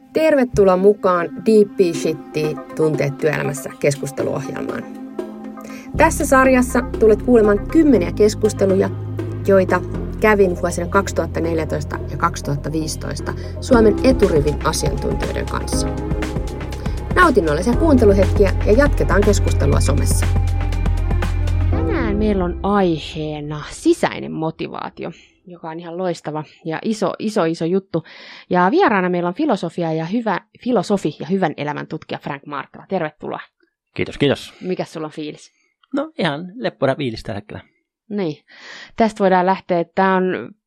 Tervetuloa mukaan Deep Shittiin tunteet työelämässä -keskusteluohjelmaan. Tässä sarjassa tulet kuulemaan 10 keskusteluja, joita kävin vuosina 2014 ja 2015 Suomen eturivin asiantuntijoiden kanssa. Nautinnollisia kuunteluhetkiä ja jatketaan keskustelua somessa. Tänään meillä on aiheena sisäinen motivaatio, joka on ihan loistava ja iso juttu. Ja vieraana meillä on filosofi ja hyvän elämän tutkija Frank Marttala. Tervetuloa. Kiitos. Mikäs sulla on fiilis? No ihan leppora fiilis tällä hetkellä. Niin. Tästä voidaan lähteä, että tämä on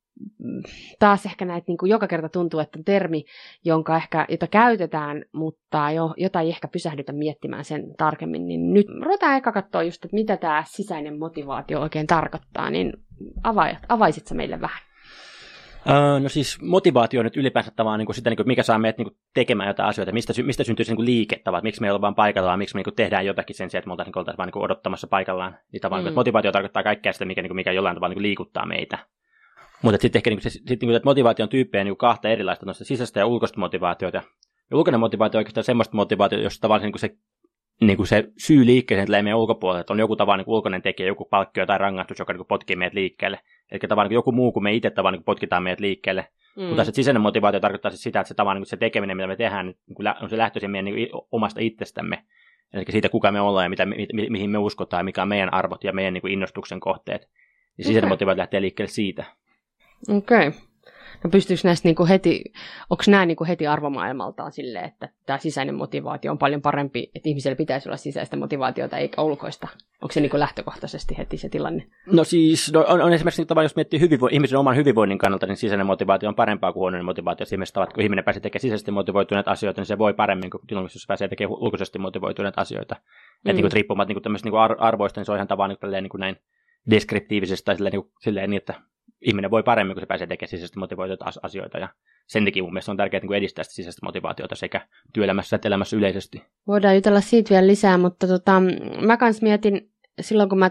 taas ehkä näitä, niin kuin joka kerta tuntuu, että on termi, jota käytetään, mutta jota ei ehkä pysähdytä miettimään sen tarkemmin. Niin nyt ruvetaan eka katsoa just, että mitä tämä sisäinen motivaatio oikein tarkoittaa, niin avaisitko meille vähän? No siis motivaatio on nyt ylipäänsä tavallaan niin kuin sitä, niin kuin mikä saa meidät niin kuin tekemään jotain asioita, mistä syntyy se niin kuin liikettä, että miksi me ei ole vaan paikallaan, miksi me niin kuin tehdään jotakin sen sijaan, että me oltaisiin vaan niin kuin odottamassa paikallaan. Niin tavallaan, että motivaatio tarkoittaa kaikkea sitä, mikä jollain tavalla niin kuin liikuttaa meitä. Mutta sitten ehkä niin että motivaation tyyppejä niin kahta erilaista, sisäistä ja ulkoista motivaatiota. Ja ulkoinen motivaatio on oikeastaan semmoista motivaatiota, jossa tavallaan niin kuin se syy liikkeeseen tulee meidän ulkopuolelle, että on joku tavallaan niin ulkoinen tekijä, joku palkkio tai rangaistus, joka niin potkii meidät liikkeelle. Eli tavallaan niin joku muu kuin me itse tavallaan niin potkitaan meidät liikkeelle. Mutta se sisäinen motivaatio tarkoittaa sitä, että se, tavallaan, niin se tekeminen, mitä me tehdään, niin on se lähtöisin meidän niin omasta itsestämme. Eli siitä, kuka me ollaan ja mihin me uskotaan ja mikä on meidän arvot ja meidän niin kuin innostuksen kohteet. Ja sisäinen motivaatio lähtee liikkeelle siitä. Okei. No pystyykö näistä niinku onko nämä niinku heti arvomaailmaltaan silleen, että tämä sisäinen motivaatio on paljon parempi, että ihmisellä pitäisi olla sisäistä motivaatiota eikä ulkoista? Onko se niinku lähtökohtaisesti heti se tilanne? No siis, on esimerkiksi tavallaan, jos miettii ihmisen oman hyvinvoinnin kannalta, niin sisäinen motivaatio on parempaa kuin huonoinen motivaatio. Esimerkiksi tavat, kun ihminen pääsee tekemään sisäisesti motivoituneita asioita, niin se voi paremmin kuin jos pääsee tekemään ulkoisesti motivoituneita asioita. Että niinku, riippumatta niinku tämmöisistä niinku arvoista, niin se on ihan tavallaan niinku näin deskriptiivisesti tai silleen niin, että ihminen voi paremmin, kun se pääsee tekemään sisäisesti motivoituneita asioita, ja sen takia mun mielestä on tärkeää niin edistää sitä sisäistä motivaatiota sekä työelämässä että elämässä yleisesti. Voidaan jutella siitä vielä lisää, mutta mä kans mietin, silloin kun mä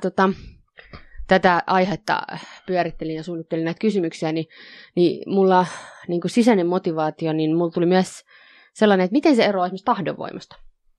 tätä aihetta pyörittelin ja suunnittelin näitä kysymyksiä, niin mulla niin kuin sisäinen motivaatio, niin mulla tuli myös sellainen, että miten se eroaa esimerkiksi tahdonvoimasta?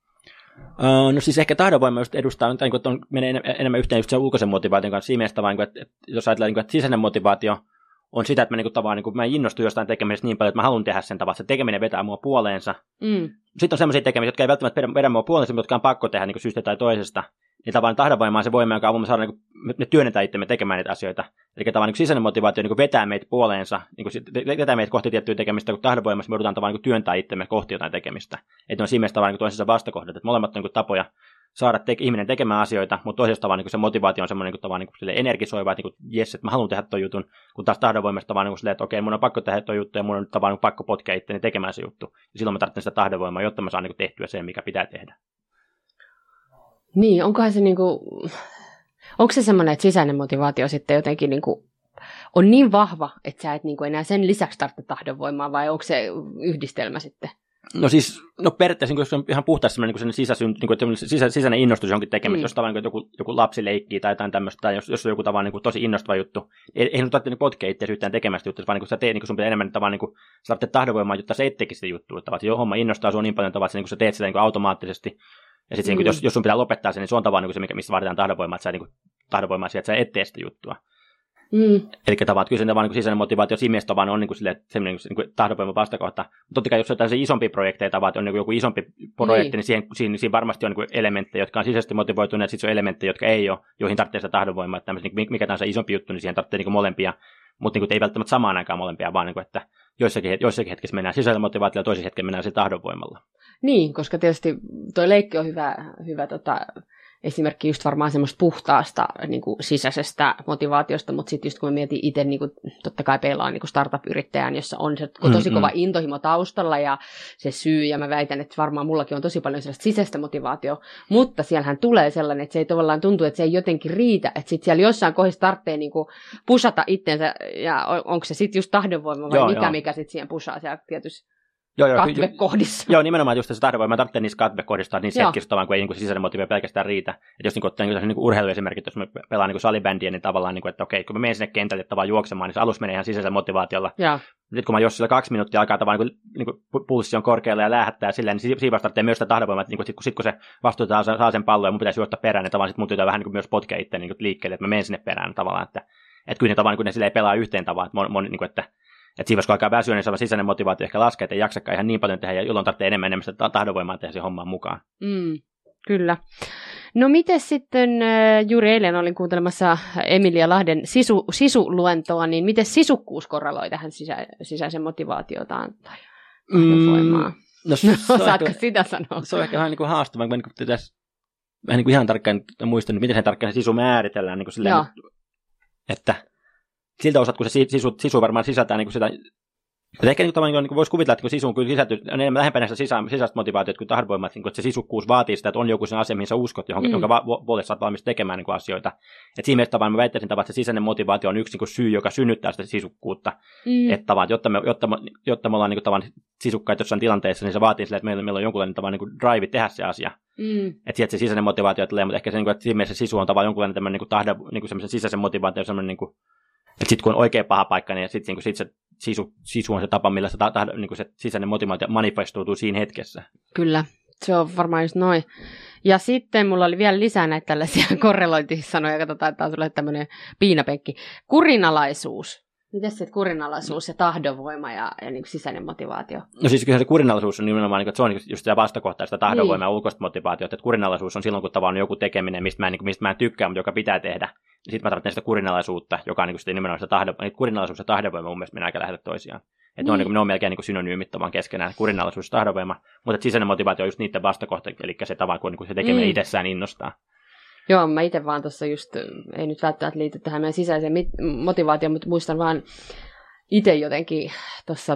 No siis ehkä tahdonvoima just edustaa, että menee enemmän yhteen just sen ulkoisen motivaation kanssa siinä mielessä, että jos ajatellaan, että sisäinen motivaatio on sitä, että mä innostunut jostain tekemisestä niin paljon, että mä haluan tehdä sen tavalla, että se tekeminen vetää mua puoleensa. Sitten on sellaisia tekemisiä, jotka ei välttämättä vedä mua puoleensa, mutta jotka on pakko tehdä niin syystä tai toisesta. Niin tavallaan tahdonvoima on se voima, joka avulla saada ne työnnetään itsemme tekemään niitä asioita. Eli tavallaan sisäinen motivaatio vetää meitä puoleensa, vetää meitä kohti tiettyä tekemistä, kun tahdonvoimassa me joudutaan tavallaan työntää itsemme kohti jotain tekemistä. Että on siinä mielessä tavallaan toisessa vastakohdat, että molemmat on tapoja saada ihminen tekemään asioita, mutta toisesta tavallaan se motivaatio on semmoinen energisoiva, että jes, että mä haluan tehdä tuon jutun, kun taas tahdonvoimasta tavallaan silleen, että okei, mun on pakko tehdä tuon juttu ja mun on tavallaan pakko potkea itteni tekemään se juttu. Ja silloin mä tarvitsen sitä tahdonvoimaa, jotta mä saan tehtyä sen, mikä pitää tehdä. Niin, onkohan se onko se semmoinen, että sisäinen motivaatio sitten jotenkin on niin vahva, että sä et enää sen lisäksi tarvitse tahdonvoimaa, vai onko se yhdistelmä sitten? No siis, periaatteessa, jos on ihan puhtaasti semmoinen sisäinen innostus johonkin tekemiseen, jos tavallaan joku lapsi leikkii tai jotain tämmöistä, tai jos on joku tavallaan tosi innostava juttu, ei sun tarvitse potkea itseäsi yhtään tekemästä juttua, vaan sä teet, sun pitää enemmän tavallaan, sä tarvitset tahdonvoimaa, jotta sä et tekisi sitä juttua, että jos homma innostaa sua niin paljon tavalla, että sä teet sitä automaattisesti. Ja sitten jos sun pitää lopettaa sen, niin se on tavallaan se, mistä vaaditaan tahdonvoimaa, että sä et tee sitä juttua. Eli tavallaan kyllä se tavallaan sisäinen motivaatio siinä mielessä vaan on semmoinen tahdonvoiman vastakohta. Mutta totta kai jos on jotain isompia projekteja, on joku isompi projekti, niin siinä varmasti on elementtejä, jotka on sisäisesti motivoituneet, ja sitten on elementtejä, jotka ei ole, joihin tarvitsee sitä tahdonvoimaa. Että mikä tahansa isompi juttu, niin siihen tarvitsee molempia. Mutta ei välttämättä samaan aikaan molempia, vaan että joissakin hetkessä mennään sisäisellä motivaatiolla ja toisessa hetkessä mennään sillä tahdonvoimalla. Niin, koska tietysti toi leikki on hyvä esimerkki just varmaan semmoista puhtaasta sisäisestä motivaatiosta, mutta sitten just kun mä mietin itse, totta kai peilaan startup-yrittäjään, jossa on se tosi kova intohimo taustalla ja se syy, ja mä väitän, että varmaan mullakin on tosi paljon sellaista sisäistä motivaatiota, mutta siellähän tulee sellainen, että se ei tavallaan tuntuu, että se ei jotenkin riitä, että sitten siellä jossain kohdassa tarvitsee pushata itsensä, ja onko se sitten just tahdonvoima vai mikä sitten siihen pushaa siellä tietysti? katvekohdissa. Joo, nimenomaan just se tahdonvoima tarvitsee niissä katvekohdissa niin setkissä, kun ei niin sisäinen motiivi pelkästään riitä. Että jos ottaa niin urheiluesimerkit, jos me pelaan niin salibändiä, niin tavallaan, niin kuin, että okei, kun mä menen sinne kentälle tavallaan juoksemaan, niin se alus menee ihan sisäisellä motivaatiolla. Sitten kun mä jos sillä 2 minuuttia alkaa tavallaan, niin kuin pulssi on korkealla ja lähettää silleen, niin siinä vasta tarvitsee myös sitä tahdonvoimaa, että niin kun se vastuuta saa sen pallon ja mun pitäisi juosta perään, niin tavallaan sit mun täytyy vähän niin kuin myös potkea itse niin liikkeelle, että mä menen sinne perään tavallaan, että kyllä ne tavallaan, kun ne silleen pelaa yhteen tavallaan, että siinä vaiheessa, kun alkaa väsyä, niin se sisäinen motivaatio ehkä laskee, että ei jaksakaan ihan niin paljon tehdä, ja jolloin tarvitsee enemmän sitä tahdonvoimaa tehdä siihen hommaan mukaan. Kyllä. No miten sitten, juuri eilen olin kuuntelemassa Emilia Lahden sisuluentoa, niin miten sisukkuus korreloi tähän sisäisen motivaatiotaan tai tahdonvoimaan? Osaatko sitä sanoa? Se on ehkä vähän niin kuin haastavaa, kun pitäisi vähän niin kuin ihan tarkkaan muistaa, miten se tarkkaan se sisu määritellään, niin kuin silleen, että siltä osat, kun se sisu varmaan sisältää niin kuin sitä. Mutta ehkä niin voisi kuvitella, että kun sisuun kyllä sisältyy, on enemmän lähempänä sitä sisäistä motivaatiota kuin tahdonvoimaa, että se sisukkuus vaatii sitä, että on joku sen asia, mihin sä uskot, jonka puolesta sä oot valmis tekemään niin asioita. Että siinä mielessä tavallaan mä väittäisin, että se sisäinen motivaatio on yksi niin syy, joka synnyttää sitä sisukkuutta. Että tavallaan, jotta me ollaan niin tavallaan sisukkaita jossain tilanteessa, niin se vaatii sille, että meillä on jonkunlainen tavallaan niin drive tehdä se asia. Että sieltä se sisäinen motivaatio tulee, mutta ehkä se, että siinä mielessä sisu on tavallaan jonkunlainen tämmöinen niin tahdon, niin semmoisen sisäisen motivaation semmoinen niin että sitten kun on oikein paha paikka, niin sitten se sisu on se tapa, millä niin se sisäinen motivaatio manifestoituu siinä hetkessä. Kyllä, se on varmaan just noin. Ja sitten mulla oli vielä lisää näitä tällaisia korrelointisanoja, katsotaan, että taas tulee tämmöinen piinapenkki. Kurinalaisuus. Miten se kurinalaisuus ja tahdonvoima ja niin sisäinen motivaatio? No siis kyllä se kurinalaisuus on nimenomaan, niin, että se on just sitä vastakohtaista tahdonvoimaa ja ulkoista motivaatiota. Että kurinalaisuus on silloin, kun tavallaan on joku tekeminen, mistä mä en tykkää, mutta joka pitää tehdä. Sitten mä tarvitsen sitä kurinalaisuutta, joka on niin sitä nimenomaan sitä kurinalaisuus ja tahdonvoima mun mielestä mennään aika lähellä toisiaan. Että ne on melkein niin synonyymit vaan keskenään, kurinalaisuus ja tahdonvoima. Mutta sisäinen motivaatio on just niiden vastakohta, eli se tavalla, kun se tekeminen itsessään innostaa. Joo, mä itse vaan tuossa just, ei nyt välttämättä liity tähän meidän sisäiseen motivaatioon, mutta muistan vaan itse jotenkin tuossa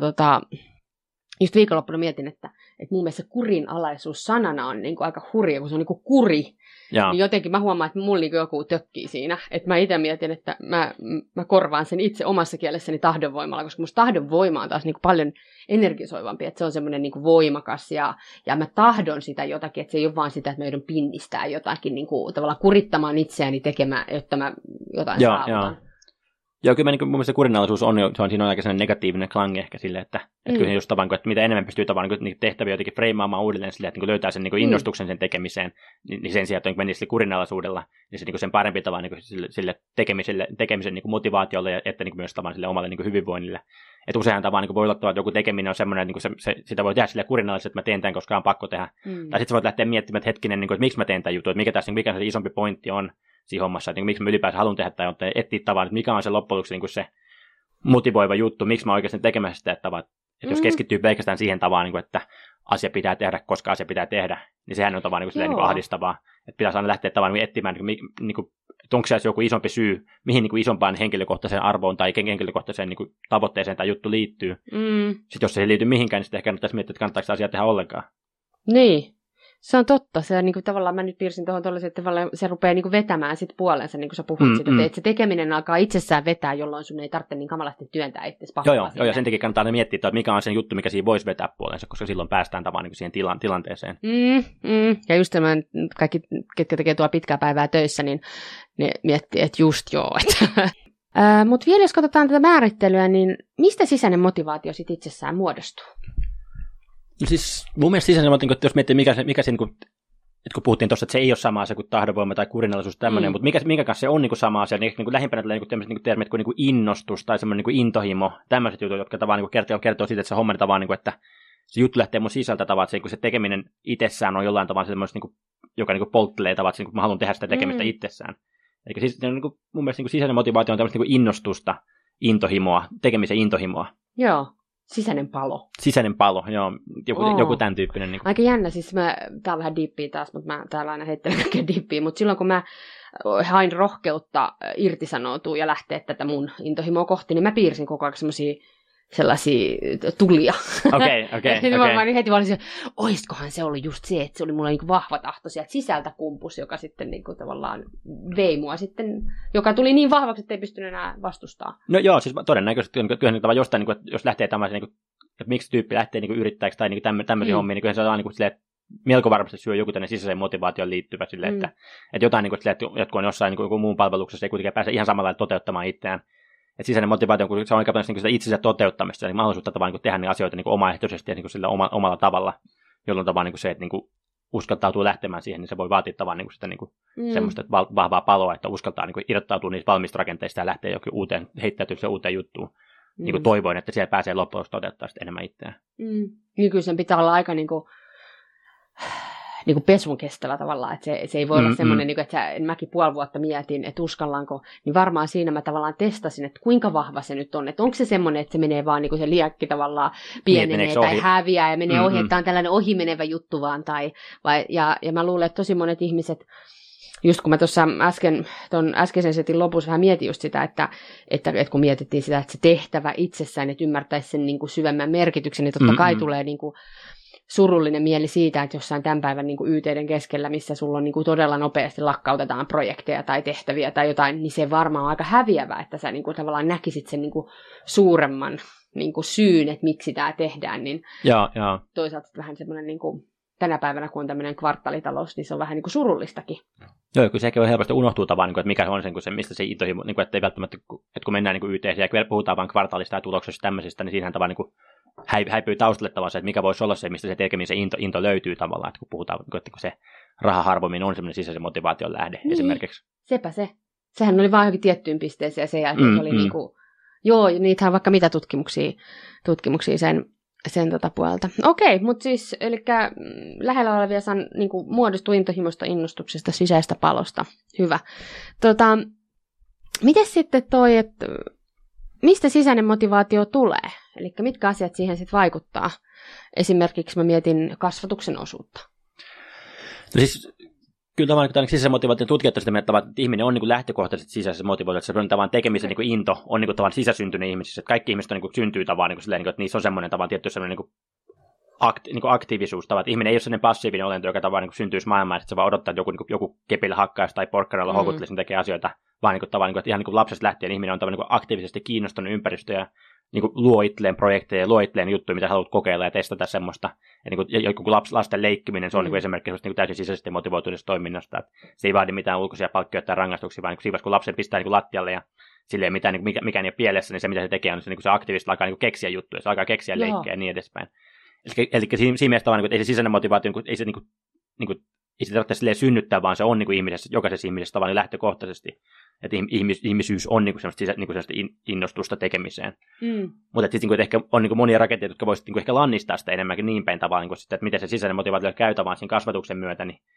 just viikonloppuna mietin, että mun mielestä kurinalaisuus sanana on niin kuin aika hurja, kun se on niin kuin kuri. Niin jotenkin mä huomaan, että mulla niin kuin joku tökkii siinä. Että mä itse mietin, että mä korvaan sen itse omassa kielessäni tahdonvoimalla, koska musta tahdonvoima on taas niin kuin paljon energisoivampi. Että se on semmoinen niin kuin voimakas ja mä tahdon sitä jotakin, että se ei ole vaan sitä, että mä joudun pinnistää jotakin niin kuin tavallaan kurittamaan itseäni tekemään, jotta mä jotain saavutan. Joo, kyllä mun mielestä kurinalaisuus siinä on aika sellainen negatiivinen klangi ehkä sille, että kyllä just tavan, että mitä enemmän pystyy tavan niin tehtäviä jotenkin freimaamaan uudelleen sille, että niin löytää sen niin innostuksen sen tekemiseen, niin sen sijaan, että menisi sille kurinalaisuudella, niin se niin sen parempi tavan niin sille tekemisen niin motivaatiolle, että niin myös tavan sille omalle niin hyvinvoinnille. Että useinhan tavan niin voi olla, että joku tekeminen on semmoinen, että niin sitä voi tehdä sille kurinalaisesti, että mä teen tämän, koska on pakko tehdä. Tai sitten sä voit lähteä miettimään, että hetkinen, niin kuin, että miksi mä teen tämän jutun, että mikä se isompi pointti on siinä hommassa, että niin miksi mä ylipäänsä haluan tehdä tai etsiä tavan, että mikä on se loppujen lopuksi niin se motivoiva juttu, miksi mä oikeasti tekemässä sitä, että jos keskittyy pelkästään siihen tavaan, niin että asia pitää tehdä, koska asia pitää tehdä, niin sehän on tavan niin ahdistavaa. Että pitäisi aina lähteä tavan etsimään, että onko se joku isompi syy, mihin niin isompaan henkilökohtaiseen arvoon tai henkilökohtaiseen niin tavoitteeseen tai juttu liittyy. Sitten jos se ei liity mihinkään, niin sitten ehkä kannattaisi miettiä, että kannattaako asiaa tehdä ollenkaan. Niin. Se on totta. Se niin kuin, tavallaan mä nyt piirsin tuohon tuollaisen, että se rupeaa niin kuin, vetämään sit puolensa, niin kuin sä puhuit siitä, että se tekeminen alkaa itsessään vetää, jolloin sun ei tarvitse niin kamalasti työntää itse Joo, ja sen takia kannattaa miettiä, että mikä on se juttu, mikä siinä voisi vetää puolensa, koska silloin päästään tavallaan niin siihen tilanteeseen. Ja just tämän, kaikki, ketkä tekee tuolla pitkää päivää töissä, niin ne miettii, että just joo. Mutta vielä jos katsotaan tätä määrittelyä, niin mistä sisäinen motivaatio sit itsessään muodostuu? No siis mun mielestä sisäinen motivaatio, että jos miettii, mikä se, että kun puhuttiin tuossa, että se ei ole sama asia kuin tahdonvoima tai kurinalaisuus tämmöinen, mutta minkä kanssa se on niin kuin sama asia, niin lähimpänä tulee niin termit kuin innostus tai semmoinen niin intohimo, tämmöiset jutut, jotka tavallaan niin kertoo siitä, että se homma tavallaan, niin kuin, että se juttu lähtee mun sisältä tavallaan, että se tekeminen itsessään on jollain tavalla semmoista, niin kuin, joka niin kuin polttelee tavallaan, että mä haluan tehdä sitä tekemistä itsessään. Eli siis, niin kuin, mun mielestä niin kuin sisäinen motivaatio on tämmöistä niin kuin innostusta, intohimoa, tekemisen intohimoa. Joo. Sisäinen palo. Sisäinen palo, joo. Joku tämän tyyppinen. Niin kuin. Aika jännä, siis tää on vähän diippiä taas, mutta mä täällä aina heittelen kaikkea diippiä, mutta silloin kun mä hain rohkeutta irtisanoutua ja lähteä tätä mun intohimoa kohti, niin mä piirsin koko ajan sellaisia tulia. Okei. Mä heti vaan olisin, oiskohan se ollut just se, että se oli mulla niin vahva tahto sieltä sisältä kumpus, joka sitten niin kuin tavallaan vei mua sitten, joka tuli niin vahvaksi, että ei pystynyt enää vastustamaan. No joo, siis todennäköisesti kyllä jostain, niin kuin, jos lähtee tämmöisen niin että miksi tyyppi lähtee niin kuin yrittäjäksi tai niin kuin tämmöisiä hommia, niin se on niin kuin silleen, melko varmasti syö joku tänne sisäiseen motivaatioon liittyvä silleen, että jotain niin kuin silleen, että jotkut on jossain niin kuin joku muun palveluksessa, ei kuitenkaan pääse ihan samalla lailla toteuttamaan itseään. Että sisäinen motivaatio, kun se on aika paljon niin sitä itsensä toteuttamista, eli mahdollisuutta tavallaan niin tehdä ne asioita niin asioehtoisesti ja niin sillä omalla tavalla, jolloin tavallaan niin se, että niin uskaltautuu lähtemään siihen, niin se voi vaatia tavallaan niin sitä niin semmoista vahvaa paloa, että uskaltaa niin irrottautua niistä valmista rakenteista ja lähteä jokin uuteen, heittäytyy se uuteen juttuun. Niin toivoin, että siellä pääsee loppujen lopuksi toteuttaa sitä enemmän itseään. Niin kyllä sen pitää olla aika niin kuin pesun kestävä tavallaan, että se ei voi olla semmoinen, niin kuin, että mäkin puoli vuotta mietin, että uskallanko, niin varmaan siinä mä tavallaan testasin, että kuinka vahva se nyt on, että onko se semmoinen, että se menee vaan niin kuin se liekki tavallaan pienenee tai häviää ja menee ohi, että tämä on tällainen ohimenevä juttu vaan, ja mä luulen, että tosi monet ihmiset, just kun mä tuossa äskeisen setin lopussa vähän mietin just sitä, että kun mietittiin sitä, että se tehtävä itsessään, että ymmärtäisi sen niin kuin syvemmän merkityksen, niin totta kai tulee niin kuin surullinen mieli siitä, että jossain tämän päivän niin kuin YT:iden keskellä, missä sulla on niin kuin todella nopeasti lakkautetaan projekteja tai tehtäviä tai jotain, niin se varmaan on aika häviävä, että sä niin kuin tavallaan näkisit sen niin kuin suuremman niin kuin syyn, että miksi tämä tehdään, niin toisaalta vähän semmoinen niin kuin tänä päivänä, kun on tämmöinen kvartaalitalous, niin se on vähän niin kuin surullistakin. Joo, kun se ehkä helposti unohtuu tavallaan, että mikä on se, mistä se intohimo, että ei välttämättä, että kun mennään niin YT:ssä ja puhutaan vain kvartaalista ja tuloksesta tämmöisistä, niin siinähän tavallaan niin häipyy taustalle tavallaan se, että mikä voisi olla se, mistä se tekemisen into löytyy tavallaan, että kun puhutaan, että kun se rahaharvominen on semmoinen sisäisen motivaation lähde esimerkiksi. Sepä se. Sehän oli vain johonkin tiettyyn pisteeseen ja sen jälkeen se oli niin kuin, joo, niitähän vaikka mitä tutkimuksia sen puolelta. Okei, mutta siis, eli lähellä olevia niin kuin muodostuu intohimosta, innostuksesta, sisäistä palosta. Hyvä. Miten sitten että mistä sisäinen motivaatio tulee? Eli mitkä asiat siihen sitten vaikuttaa? Esimerkiksi mä mietin kasvatuksen osuutta. No siis, kyllä tavallaan sisäisen motivaation tutkijat sitä mieltä, että ihminen on niin kuin lähtökohtaisesti sisäisessä motivaatiossa, että se on tavallaan tekemisen niin kuin into, on niin kuin tavallaan sisäsyntyinen ihmisissä, että kaikki ihmiset on, niin kuin, syntyy tavallaan niin kuin silleen, että niissä on semmoinen tavallaan tietty semmoinen niin kuin aktiivisuus, että ihminen ei ole sellainen passiivinen olento, joka tavallaan niin syntyisi maailmaan, että se vaan odottaa, että joku kepillä hakkaisi tai porkkaralla houkuttelisi, niin tekee asioita, vaan niin kuin, tavallaan, että ihan niin kuin lapsesta lähtien ihminen on tavallaan niin kuin aktiivisesti kiinnostunut ympäristöä, niin kuin luo itselleen projekteja ja luo itselleen juttuja, mitä haluat kokeilla ja testata semmoista. Ja niin kuin joku lasten leikkiminen, se on niin kuin esimerkki niin kuin täysin sisäisesti motivoituneesta toiminnasta. Että se ei vaadi mitään ulkoisia palkkioita tai rangaistuksia, vaan niin kun lapsen pistää niin kuin lattialle ja silleen mitään, niin kuin mikä ei ole pielessä, niin se mitä se tekee on se, niin kuin se aktiivisesti alkaa niin kuin keksiä juttuja, se alkaa keksiä leikkejä ja niin edespäin. Eli siinä mielessä tavallaan, ei se sisäinen motivaatio, ei se ei se tarvitse synnyttää, vaan se on niin kuin ihmisessä, jokaisessa ihmisessä tavallaan lähtökohtaisesti. Että ihmisyys on niin sellaista innostusta tekemiseen. Mutta sitten ehkä on niin monia rakenteita, jotka voisivat niin ehkä lannistaa sitä enemmänkin niin päin tavallaan, niin että miten se sisäinen motivaatio käytä vaan siinä kasvatuksen myötä, niin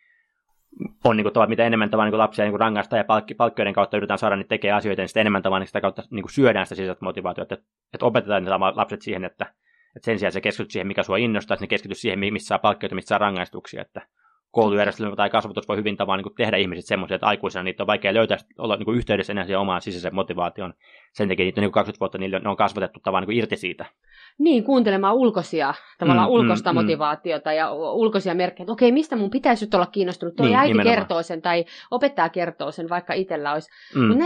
on niin kuin, mitä enemmän tavallaan niin lapsia niin rangaistaan ja palkkioiden kautta yritetään saada niitä tekemään asioita, niin sitä enemmän tavallaan sitä kautta niin syödään sitä sisäistä motivaatiota, että opetetaan ne lapset siihen, että sen sijaan se keskityt siihen, mikä sua innostaa, että ne keskityt siihen, missä saa palkkioita, missä saa rangaistuksia, että koulujärjestelmä tai kasvatus voi hyvin tavallaan niin tehdä ihmiset semmoisia, että aikuisena niitä on vaikea löytää, olla niin yhteydessä enää siihen omaan sisäiseen motivaatioon. Sen takia niitä on niin 20 vuotta, ne on kasvatettu tavallaan niin irti siitä. Niin, kuuntelemaan ulkoista motivaatiota ja ulkoisia merkkejä, että okei, mistä mun pitäisi nyt olla kiinnostunut? Tuo äiti kertoo sen tai opettaja kertoo sen, vaikka itsellä olisi. Mutta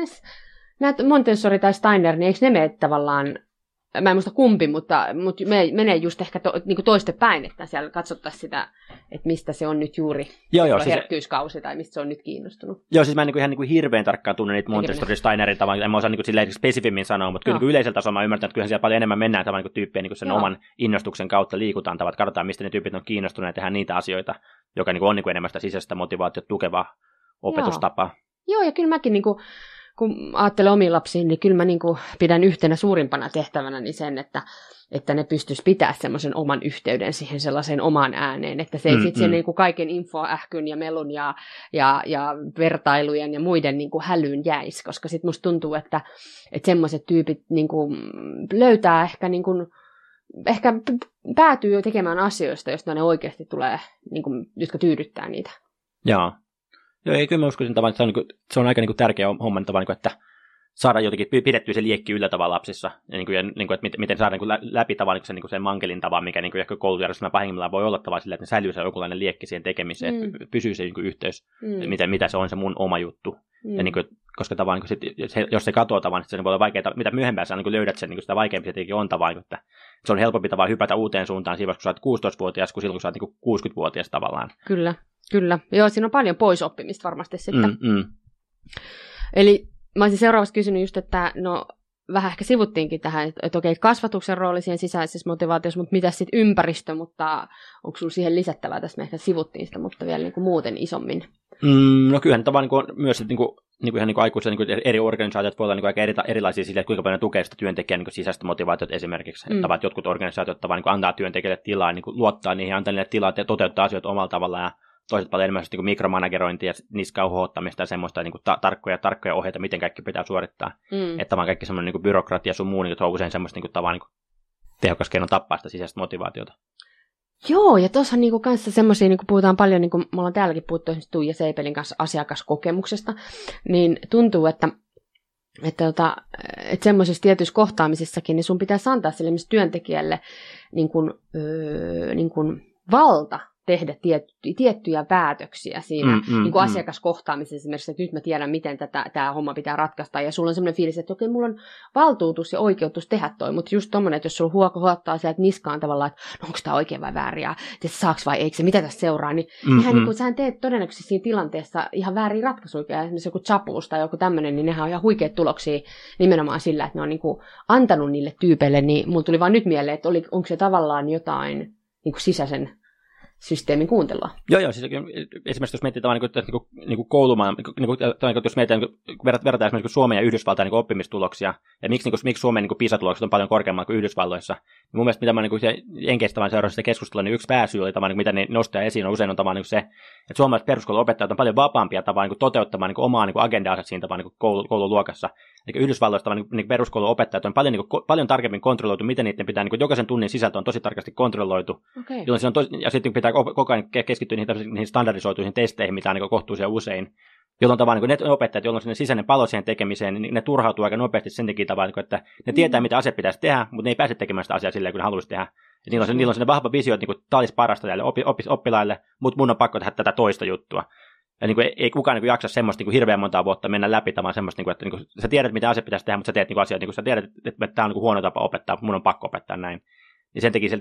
näissä Montessori tai Steiner, niin eikö ne mene tavallaan, mä en muista kumpi, mutta menee just ehkä niin toistepäin, että siellä katsottaisiin sitä, että mistä se on nyt juuri herkkyyskausi tai mistä se on nyt kiinnostunut. Joo, siis mä en ihan niin kuin hirveän tarkkaan tunne niitä Montessori Steinerin tavalla, en mä osaa niin kuin spesifimmin sanoa, mutta kyllä niin yleisellä tasolla mä ymmärrän, että kyllähän siellä paljon enemmän mennään tavallaan niin tyyppejä niin sen oman innostuksen kautta liikutaan tavallaan, katsotaan mistä ne tyypit on kiinnostuneet ja tehdään niitä asioita, joka niin kuin on niin kuin enemmän sitä sisäistä motivaatiota tukevaa opetustapaa. Joo, ja kyllä mäkin niin kuin kun ajattelen omiin lapsiin, niin kyllä mä niin kuin pidän yhtenä suurimpana tehtävänä niin sen, että ne pystyisi pitämään semmoisen oman yhteyden siihen sellaiseen omaan ääneen, että se ei sitten sen niin kuin kaiken infoähkyn ja melun ja vertailujen ja muiden niin kuin hälyyn jäisi, koska sitten musta tuntuu, että semmoiset tyypit niin kuin löytää ehkä päätyy tekemään asioista, joista ne oikeasti tulee, niin kuin, jotka tyydyttää niitä. Joo, ei kyllä mä uskoisin tavallaan, että se on aika niin kuin tärkeä homma tavallaan, että saadaan jotenkin pidettyä se liekki yllä tavalla lapsissa, ja että miten saadaan läpi tavallaan sen mankelin tavan, mikä niin ehkä koulujärjestelmä pahimmillaan voi olla tavallaan sillä, että ne säilyy se jokinlainen liekki siihen tekemiseen, että pysyy se yhteys, mitä se on se mun oma juttu. Ja niin kuin, koska tavallaan, niin sit, jos se katoaa tavallaan, niin se voi olla vaikeaa, mitä myöhempään sä niin löydät sen, niin sitä vaikeampi se tietenkin on tavallaan, että se on helpompi tavallaan hypätä uuteen suuntaan siinä vaiheessa, kun sä oot 16-vuotias, kuin silloin, kun sä oot niin 60-vuotias tavallaan. Kyllä. Joo, siinä on paljon poisoppimista varmasti sitten. Eli mä olisin seuraavaksi kysynyt just, että no vähän ehkä sivuttiinkin tähän, että okei, kasvatuksen rooli siihen sisäisessä motivaatiossa, mutta mitä sitten ympäristö, mutta onko sulla siihen lisättävää? Tässä me ehkä sivuttiin sitä, mutta vielä niin kuin muuten isommin. No kyllähän tavallaan niin myös, että ihan niin aikuisilla niin eri organisaatiot voi olla niin aika erilaisia sille, että kuinka paljon tukee sitä työntekijän niin sisäistä motivaatiota esimerkiksi. Että jotkut organisaatiot niin antaa työntekijälle tilaa, niin luottaa niihin, antaa niille tilaa ja toteuttaa asioita omalla tavallaan. Ja toiset paljon enemmän niin mikromanagerointia ja niskaan huohottamista ja semmoista niin tarkkoja ohjeita, miten kaikki pitää suorittaa. Että vaan kaikki semmoinen niin byrokratia sun muu, niin on usein semmoista niin tehokas keino tappaa sitä sisäistä motivaatiota. Joo, ja tuossa niinku kanssa semmoisia, niinku puhutaan paljon, niin kuin me ollaan täälläkin puhuttu esimerkiksi Tuija Seipelin kanssa asiakaskokemuksesta, niin tuntuu, että semmoisissa tietyissä kohtaamisissakin, niin sun pitäisi antaa sille työntekijälle niin kuin valta tehdä tiettyjä päätöksiä siinä niin kuin asiakaskohtaamisessa esimerkiksi, että nyt mä tiedän, miten tämä homma pitää ratkaista, ja sulla on semmoinen fiilis, että okei, mulla on valtuutus ja oikeutus tehdä toi, mutta just tommoinen, että jos sulla huottaa sieltä niskaan tavallaan, että no, onko tämä oikein vai väärin, ja saako vai eikö se, mitä tässä seuraa, niin ihan niin kuin sähän teet todennäköisesti siinä tilanteessa ihan väärin ratkaisuja, esimerkiksi joku chapuus tai joku tämmöinen, niin nehän on ihan huikeat tuloksia nimenomaan sillä, että ne on niin kuin antanut niille tyypeille, niin mulla tuli vaan nyt mieleen, että onko se tavallaan jotain niin kuin sisäisen systeemin kuuntelua. Joo, siis esimerkiksi jos miettii niin koulumaan, jos mietitään, verrataan esimerkiksi Suomen ja Yhdysvaltain niin oppimistuloksia, ja miksi Suomen niin PISA-tulokset on paljon korkeammalla kuin Yhdysvalloissa, niin mun mielestä mitä mä Jenkeissä seurasin sitä keskustelua, niin yksi pääsyy oli mitä ne nostaa esiin, on usein on tavallaan se, että suomalaiset peruskouluopettajat on paljon vapaampia tavallaan toteuttamaan niin omaa niin agendaansa siinä tavallaan niin koululuokassa. Eli Yhdysvalloissa niin peruskouluopettajat on paljon tarkemmin kontrolloitu, miten niiden pitää, niin jokaisen tunnin sisältö on tosi tarkasti kontrolloitu. Okay. Ja sitten pitää koko ajan keskittyä niihin standardisoituihin testeihin, mitä on niin kohtuullisia usein. Jolloin tavallaan niin ne opettajat, joilla on sinne sisäinen palo siihen tekemiseen, niin ne turhautuu aika nopeasti sen takia tavallaan, että ne tietää, mitä asiat pitäisi tehdä, mutta ne ei pääse tekemään sitä asiaa silleen, kun ne haluaisi tehdä. Ja niillä on sellainen vahva visio, että niin tämä olisi parasta näille oppilaille, mutta mun on pakko tehdä tätä toista juttua. Ja niin kuin, ei kukaan niin jaksa semmoista niin hirveän montaa vuotta mennä läpi, vaan semmoista, niin kuin, että niin kuin, sä tiedät, mitä asiat pitäisi tehdä, mutta sä teet niin asiat, niin kuin, sä tiedät, että tämä on niin huono tapa opettaa, mun on pakko opettaa näin. Ja sen takia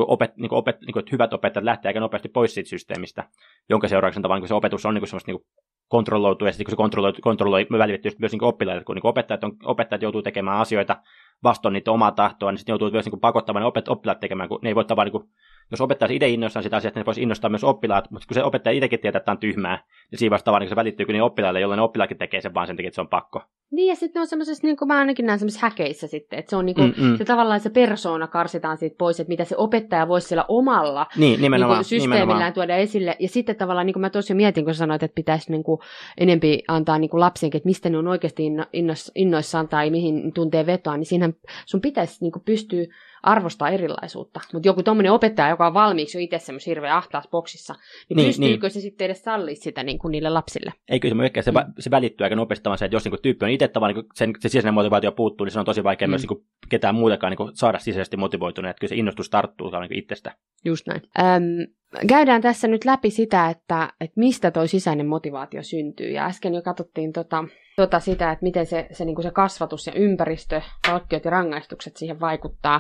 että hyvät opettajat lähtee aika nopeasti pois siitä systeemistä, jonka seurauksena tavallaan niin se opetus on niin semmoista niin kontrolloitu, ja sitten kun se kontrolloi välittyy myös niin oppilaille, kun niin opettajat joutuu tekemään asioita vastoin niitä omaa tahtoa, niin sitten joutuu myös niin pakottamaan oppilaat tekemään, kun ne ei voi tavallaan, niin jos opettaja itse innoissaan sitä asiaa, niin ne voisi innostaa myös oppilaat, mutta kun se opettaja itsekin tietää, että tämä on tyhmää, niin siinä vasta tavallaan niin se välittyy niin oppilaille, jolloin ne oppilaatkin tekee sen vaan sen takia, että se on pakko. Niin, ja sitten ne on semmoisessa, niin kuin mä ainakin näen semmoisessa häkeissä sitten, että se on niin kuin, se tavallaan se persoona karsitaan siitä pois, että mitä se opettaja voisi siellä omalla systeemillään tuoda esille, ja sitten tavallaan, niin kuin mä tuossa jo mietin, kun sanoit, että pitäisi niin kuin enempi antaa niin kuin lapsienkin, että mistä ne on oikeasti innoissaan tai mihin tuntee vetoa, niin siinähän sun pitäisi niin kuin pystyä arvostaa erilaisuutta. Mutta joku tommoinen opettaja, joka on valmiiksi jo itse semmoisessa hirveän ahtaassa boksissa, niin pystyykö se sitten edes sallia sitä niin kuin niille lapsille? Ei kyllä, se välittyy aika nopeasti se, että jos niin tyyppi on itse tavallaan, niin se sisäinen motivaatio puuttuu, niin se on tosi vaikea myös niin ketään muutakaan niin saada sisäisesti motivoituneet, että kyllä se innostus tarttuu niin itsestä. Just näin. Käydään tässä nyt läpi sitä, että mistä toi sisäinen motivaatio syntyy. Ja äsken jo katsottiin sitä, että miten se niin kuin se kasvatus ja ympäristö, palkkiot ja rangaistukset siihen vaikuttaa.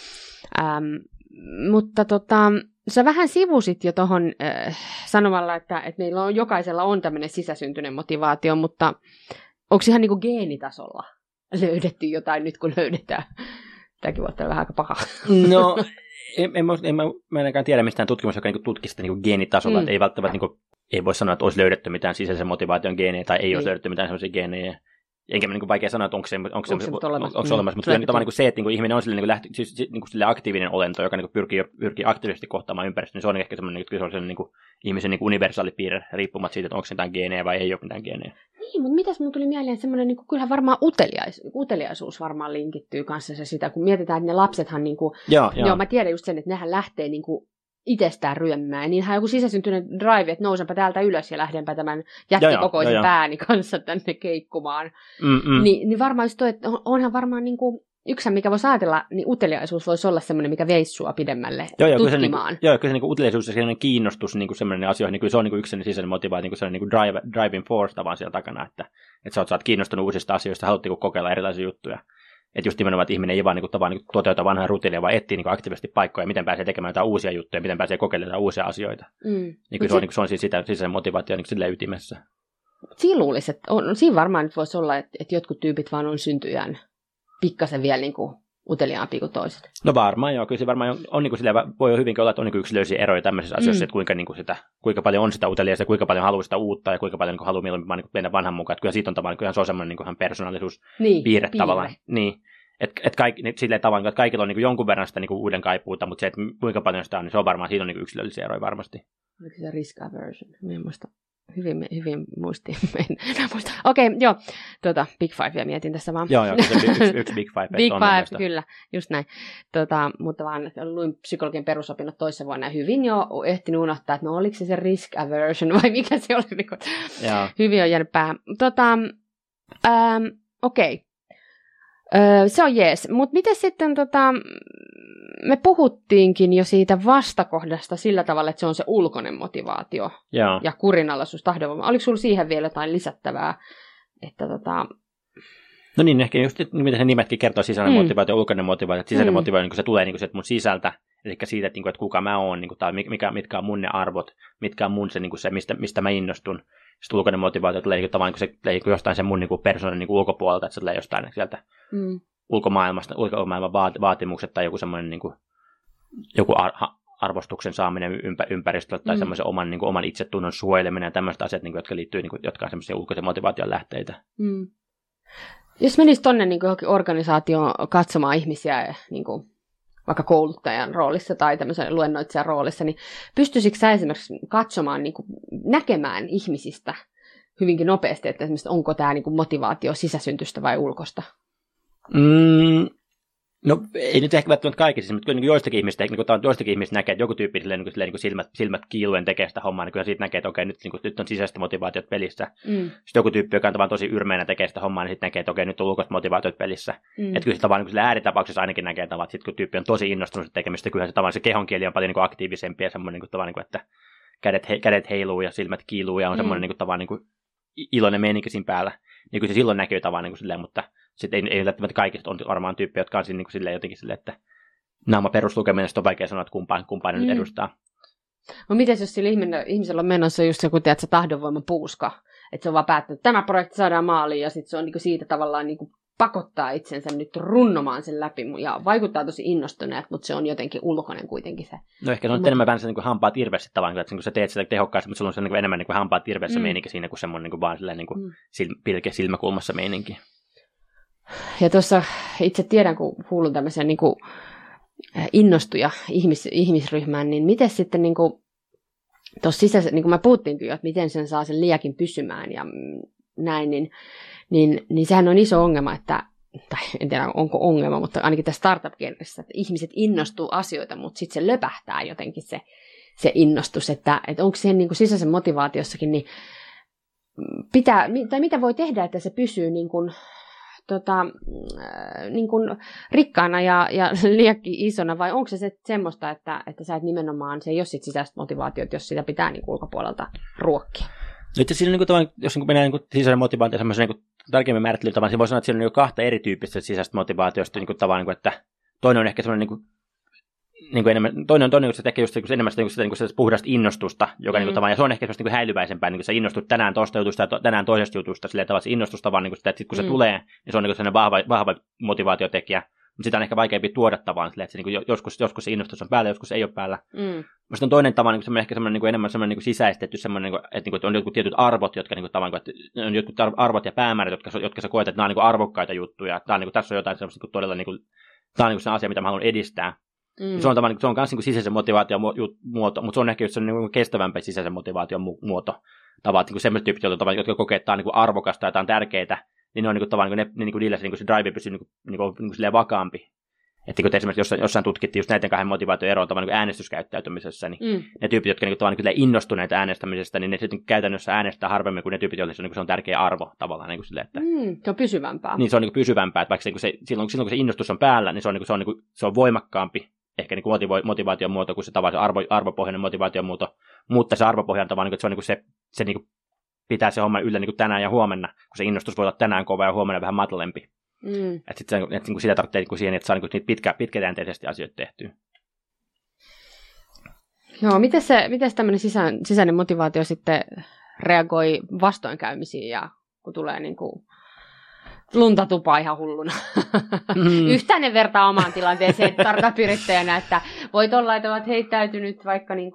Mutta sä vähän sivusit jo tuohon sanomalla, että meillä on, jokaisella on tämmöinen sisäsyntyinen motivaatio, mutta onko ihan niin kuin geenitasolla löydetty jotain nyt, kun löydetään? Tämäkin voi olla vähän aika paha. No, mä ainakaan tiedä mistään tutkimusta, joka niinku tutkisi sitä niinku geenitasolla, että ei välttämättä niinku, ei voi sanoa, että olisi löydetty mitään sisäisen motivaation geenejä tai ei olisi löydetty mitään sellaisia geenejä. Enkä mä niinku vaikea sanoa, että onko se olemassa, mutta kyllä niinku se, että niinku ihminen on sille aktiivinen olento, joka niinku pyrkii aktiivisesti kohtaamaan ympäristöä, niin se on ehkä semmoinen niinku ihmisen niinku universaali piirre, riippumatta siitä, että onko se mitään geenejä vai ei ole mitään geenejä. Niin, mutta mitäs mun tuli mieleen semmoinen, niin kyllähän varmaan uteliaisuus varmaan linkittyy kanssa se sitä, kun mietitään, että ne lapsethan, niin kuin, joo, mä tiedän just sen, että nehän lähtee niin kuin itsestään ryömmään, niinhän on joku sisäsyntyinen drive, että nousenpä täältä ylös ja lähdenpä tämän jättikokoisen pääni kanssa tänne keikkumaan. Niin varmaan just toi, että onhan varmaan niin kuin yksi, mikä voisi ajatella, niin uteliaisuus voisi olla semmoinen, mikä veisi sua pidemmälle tutkimaan. Kyllä se niin uteliaisuus ja sellainen kiinnostus niin semmoinen asioihin, niin se on niin yksi sisäinen motivaatio, niin sellainen niin driving force tavallaan siellä takana, että sä oot kiinnostunut uusista asioista, haluat niin kokeilla erilaisia juttuja. Että just nimenomaan, että ihminen ei vaan niin toteuta vanhaa rutiinia, vaan etsii niin aktiivisesti paikkoja, miten pääsee tekemään jotain uusia juttuja, miten pääsee kokeilemaan uusia asioita. Niin se on siis sitä sisäinen motivaatio niin silleen ytimessä. Siinä luulisi, että siinä varmaan nyt voisi olla, että jotkut tyypit vaan on syntyjään pikkasen vielä niin kuin uteliaampia kuin toiset. No varmaan joo, kyllä se varmaan on niin kuin silleen, voi hyvinkin olla, että on niin kuin yksilöllisiä eroja tämmöisissä asioissa, että kuinka paljon on sitä uteliaista ja kuinka paljon haluaa sitä uutta ja kuinka paljon niin haluaa mieluummin niin mennä vanhan mukaan. Että kyllä siitä on tavallaan, kyllä se on semmoinen niin ihan persoonallisuuspiirre tavallaan. Niin. Että silleen tavallaan, että kaikilla on niin jonkun verran sitä niin uuden kaipuuta, mutta se, että kuinka paljon sitä on, niin se on varmaan, siitä on niin yksilöllisiä eroja varmasti. Oliko se risk aversion? Minä muista. Hyvin muistiin. Okei, joo. Big Five mietin tässä vaan. Joo, yksi Big Five. Big Five, kyllä, just näin. Mutta vaan luin psykologian perusopinnot toissa vuonna ja hyvin jo ehtinyt unohtaa, että no oliko se risk aversion vai mikä se oli. Hyvin on jäänyt päähän. Okei. Se on jees. Mutta miten sitten me puhuttiinkin jo siitä vastakohdasta sillä tavalla, että se on se ulkoinen motivaatio ja kurinalaisuus, tahdonvoima. Oliko sinulla siihen vielä jotain lisättävää? Että No niin, ehkä just miten se nimetkin kertoo sisäinen motivaatio ja ulkoinen motivaatio. Sisäinen motivaatio, niin se tulee niin sieltä mun sisältä, eli siitä, että kuka mä oon, tai mitkä on mun ne arvot, mitkä on mun se mistä mä innostun. Sitten ulkoinen motivaatio tulee tavallaan se jostain sen mun persoonan ulkopuolelta, että se tulee jostain sieltä ulkomaailman vaatimukset tai joku semmoinen joku arvostuksen saaminen ympäristölle tai semmoisen oman itsetunnon suojeleminen ja tämmöiset asiat, jotka liittyy, jotka on semmoisia ulkoisen motivaation lähteitä. Jos menisi tuonne johonkin organisaatioon katsomaan ihmisiä vaikka kouluttajan roolissa tai tämmöisen luennoitsijan roolissa, niin pystyisikö sä esimerkiksi katsomaan, näkemään ihmisistä hyvinkin nopeasti, että esimerkiksi onko tämä motivaatio sisäsyntystä vai ulkosta? No ei nyt ehkä välttämättä kaikissa, mutta kyllä joistakin ihmistä näkee, että joku tyyppi silmät kiiluen tekee sitä hommaa, niin kyllä siitä näkee, että okei, nyt on sisäistä motivaatiot pelissä. Sitten joku tyyppi, joka on tavallaan tosi yrmeenä tekee sitä hommaa, niin sitten näkee, että okei, nyt on ulkoista motivaatiot pelissä. Että kyllä se tavallaan sillä ääritapauksessa ainakin näkee tavallaan, että sitten kun tyyppi on tosi innostunut tekemistä, kyllä se tavallaan se kehonkieli on paljon aktiivisempi ja semmoinen tavallaan, että kädet heiluu ja silmät kiiluu ja on semmoinen tavallaan iloinen meininki siinä päällä. Niin kyllä se silloin näkyy tavallaan silleen, mutta sitten ei välttämättä kaikista on varmaan tyyppejä, jotka on siinä silleen jotenkin silleen, että naama peruslukeminen on vaikea sanoa, että kumpaan nyt edustaa. No miten jos sillä ihmisellä on menossa just joku, tiedätkö, tahdonvoiman puuska, että se on vaan päättänyt, että tämä projekti saadaan maaliin ja sitten se on siitä tavallaan pakottaa itsensä nyt runnomaan sen läpi ja vaikuttaa tosi innostuneet, mutta se on jotenkin ulkoinen kuitenkin se. No ehkä se on enemmän vähän se hampaat irvessä tavallaan, että kun sä teet sitä tehokkaasti, mutta sulla on se enemmän hampaat irvessä meininki siinä kuin semmoinen vaan silleen pilke silmäkulmassa meininki. Ja tuossa itse tiedän, kun kuulun tämmöisen innostuja ihmisryhmään, niin miten sitten tuossa sisässä, niin kuin me puhuttiinkin jo, että miten sen saa sen liekin pysymään ja näin, niin sehän on iso ongelma, tai en tiedä onko ongelma, mutta ainakin tässä startup-kentässä, että ihmiset innostuu asioita, mutta sitten se löpähtää jotenkin se innostus, että onko siihen sisäisen motivaatiossakin, niin mitä voi tehdä, että se pysyy rikkaana ja liekki isona, vai onko se semmoista, että sä et nimenomaan, se ei ole sit sisäistä motivaatiota, jos sitä pitää ulkopuolelta ruokkia? No itse siinä jos mennään sisäisen motivaation semmoisen tarkemmin määrittelyyn tavallaan, niin voi sanoa, että siinä on kahta erityyppistä sisäistä motivaatiosta tavallaan, että toinen on ehkä semmoinen toinen on se tekee just enemmän sitä puhdasta innostusta, joka tavallaan, ja se on ehkä semmoista häilyväisempää, niin kun sä innostut tänään tosta jutusta ja tänään toisesta jutusta, silleen tavallaan se innostusta vaan, sitä, että sit kun se tulee, niin se on sellainen vahva motivaatiotekijä, mutta sitä on ehkä vaikeampi tuoda tavallaan, silleen, että se, joskus se innostus on päällä, joskus se ei ole päällä. Sitten on toinen tavallaan ehkä semmoinen enemmän semmoinen sisäistetty, semmoinen, että on jotkut tietyt arvot, jotka tavallaan, että on jotkut arvot ja päämäärät, jotka sä koet, että nämä on arvokkaita juttuja, että tässä on jotain semmoista todella, tämä on se asia, mitä mä haluan edistää. Se on tavallaan, se on myös sisäisen motivaation muoto, mutta se on ehkä just kestävämpi sisäisen motivaation muoto. Tavallaan sellaiset tyypit, jotka kokee, että tämä on arvokasta ja tämä on tärkeää, niin ne on tavallaan niillä se drive pysyy vakaampi. Että kun esimerkiksi jossain tutkittiin just näiden kahden motivaation eroa tavallaan niin äänestyskäyttäytymisessä, niin ne tyypit, jotka niin tavallaan kyllä innostuneet äänestämisestä, niin ne sitten käytännössä äänestää harvemmin kuin ne tyypit, joille se on tärkeä arvo tavallaan. Niin sille, että se on pysyvämpää. Niin se on niin pysyvämpää, että vaikka silloin kun se innostus on päällä, niin se on voimakkaampi ehkä niin motivaation muoto kuin se tavallaan arvopohjainen motivaation muoto, mutta se arvopohja on tavallaan, että se niin pitää se homma yllä niin tänään ja huomenna, kun se innostus voi olla tänään kova ja huomenna vähän matalempi. Että sitä tarvitsee siihen, että saa niitä pitkäjänteisesti asioita tehtyä. Joo, miten tämmöinen sisäinen motivaatio sitten reagoi vastoinkäymisiin ja kun tulee niin kuin lunta tupaa ihan hulluna? Yhtäinen vertaa omaan tilanteeseen startup-yrittäjänä, että voit olla, että olet heittäytynyt vaikka niin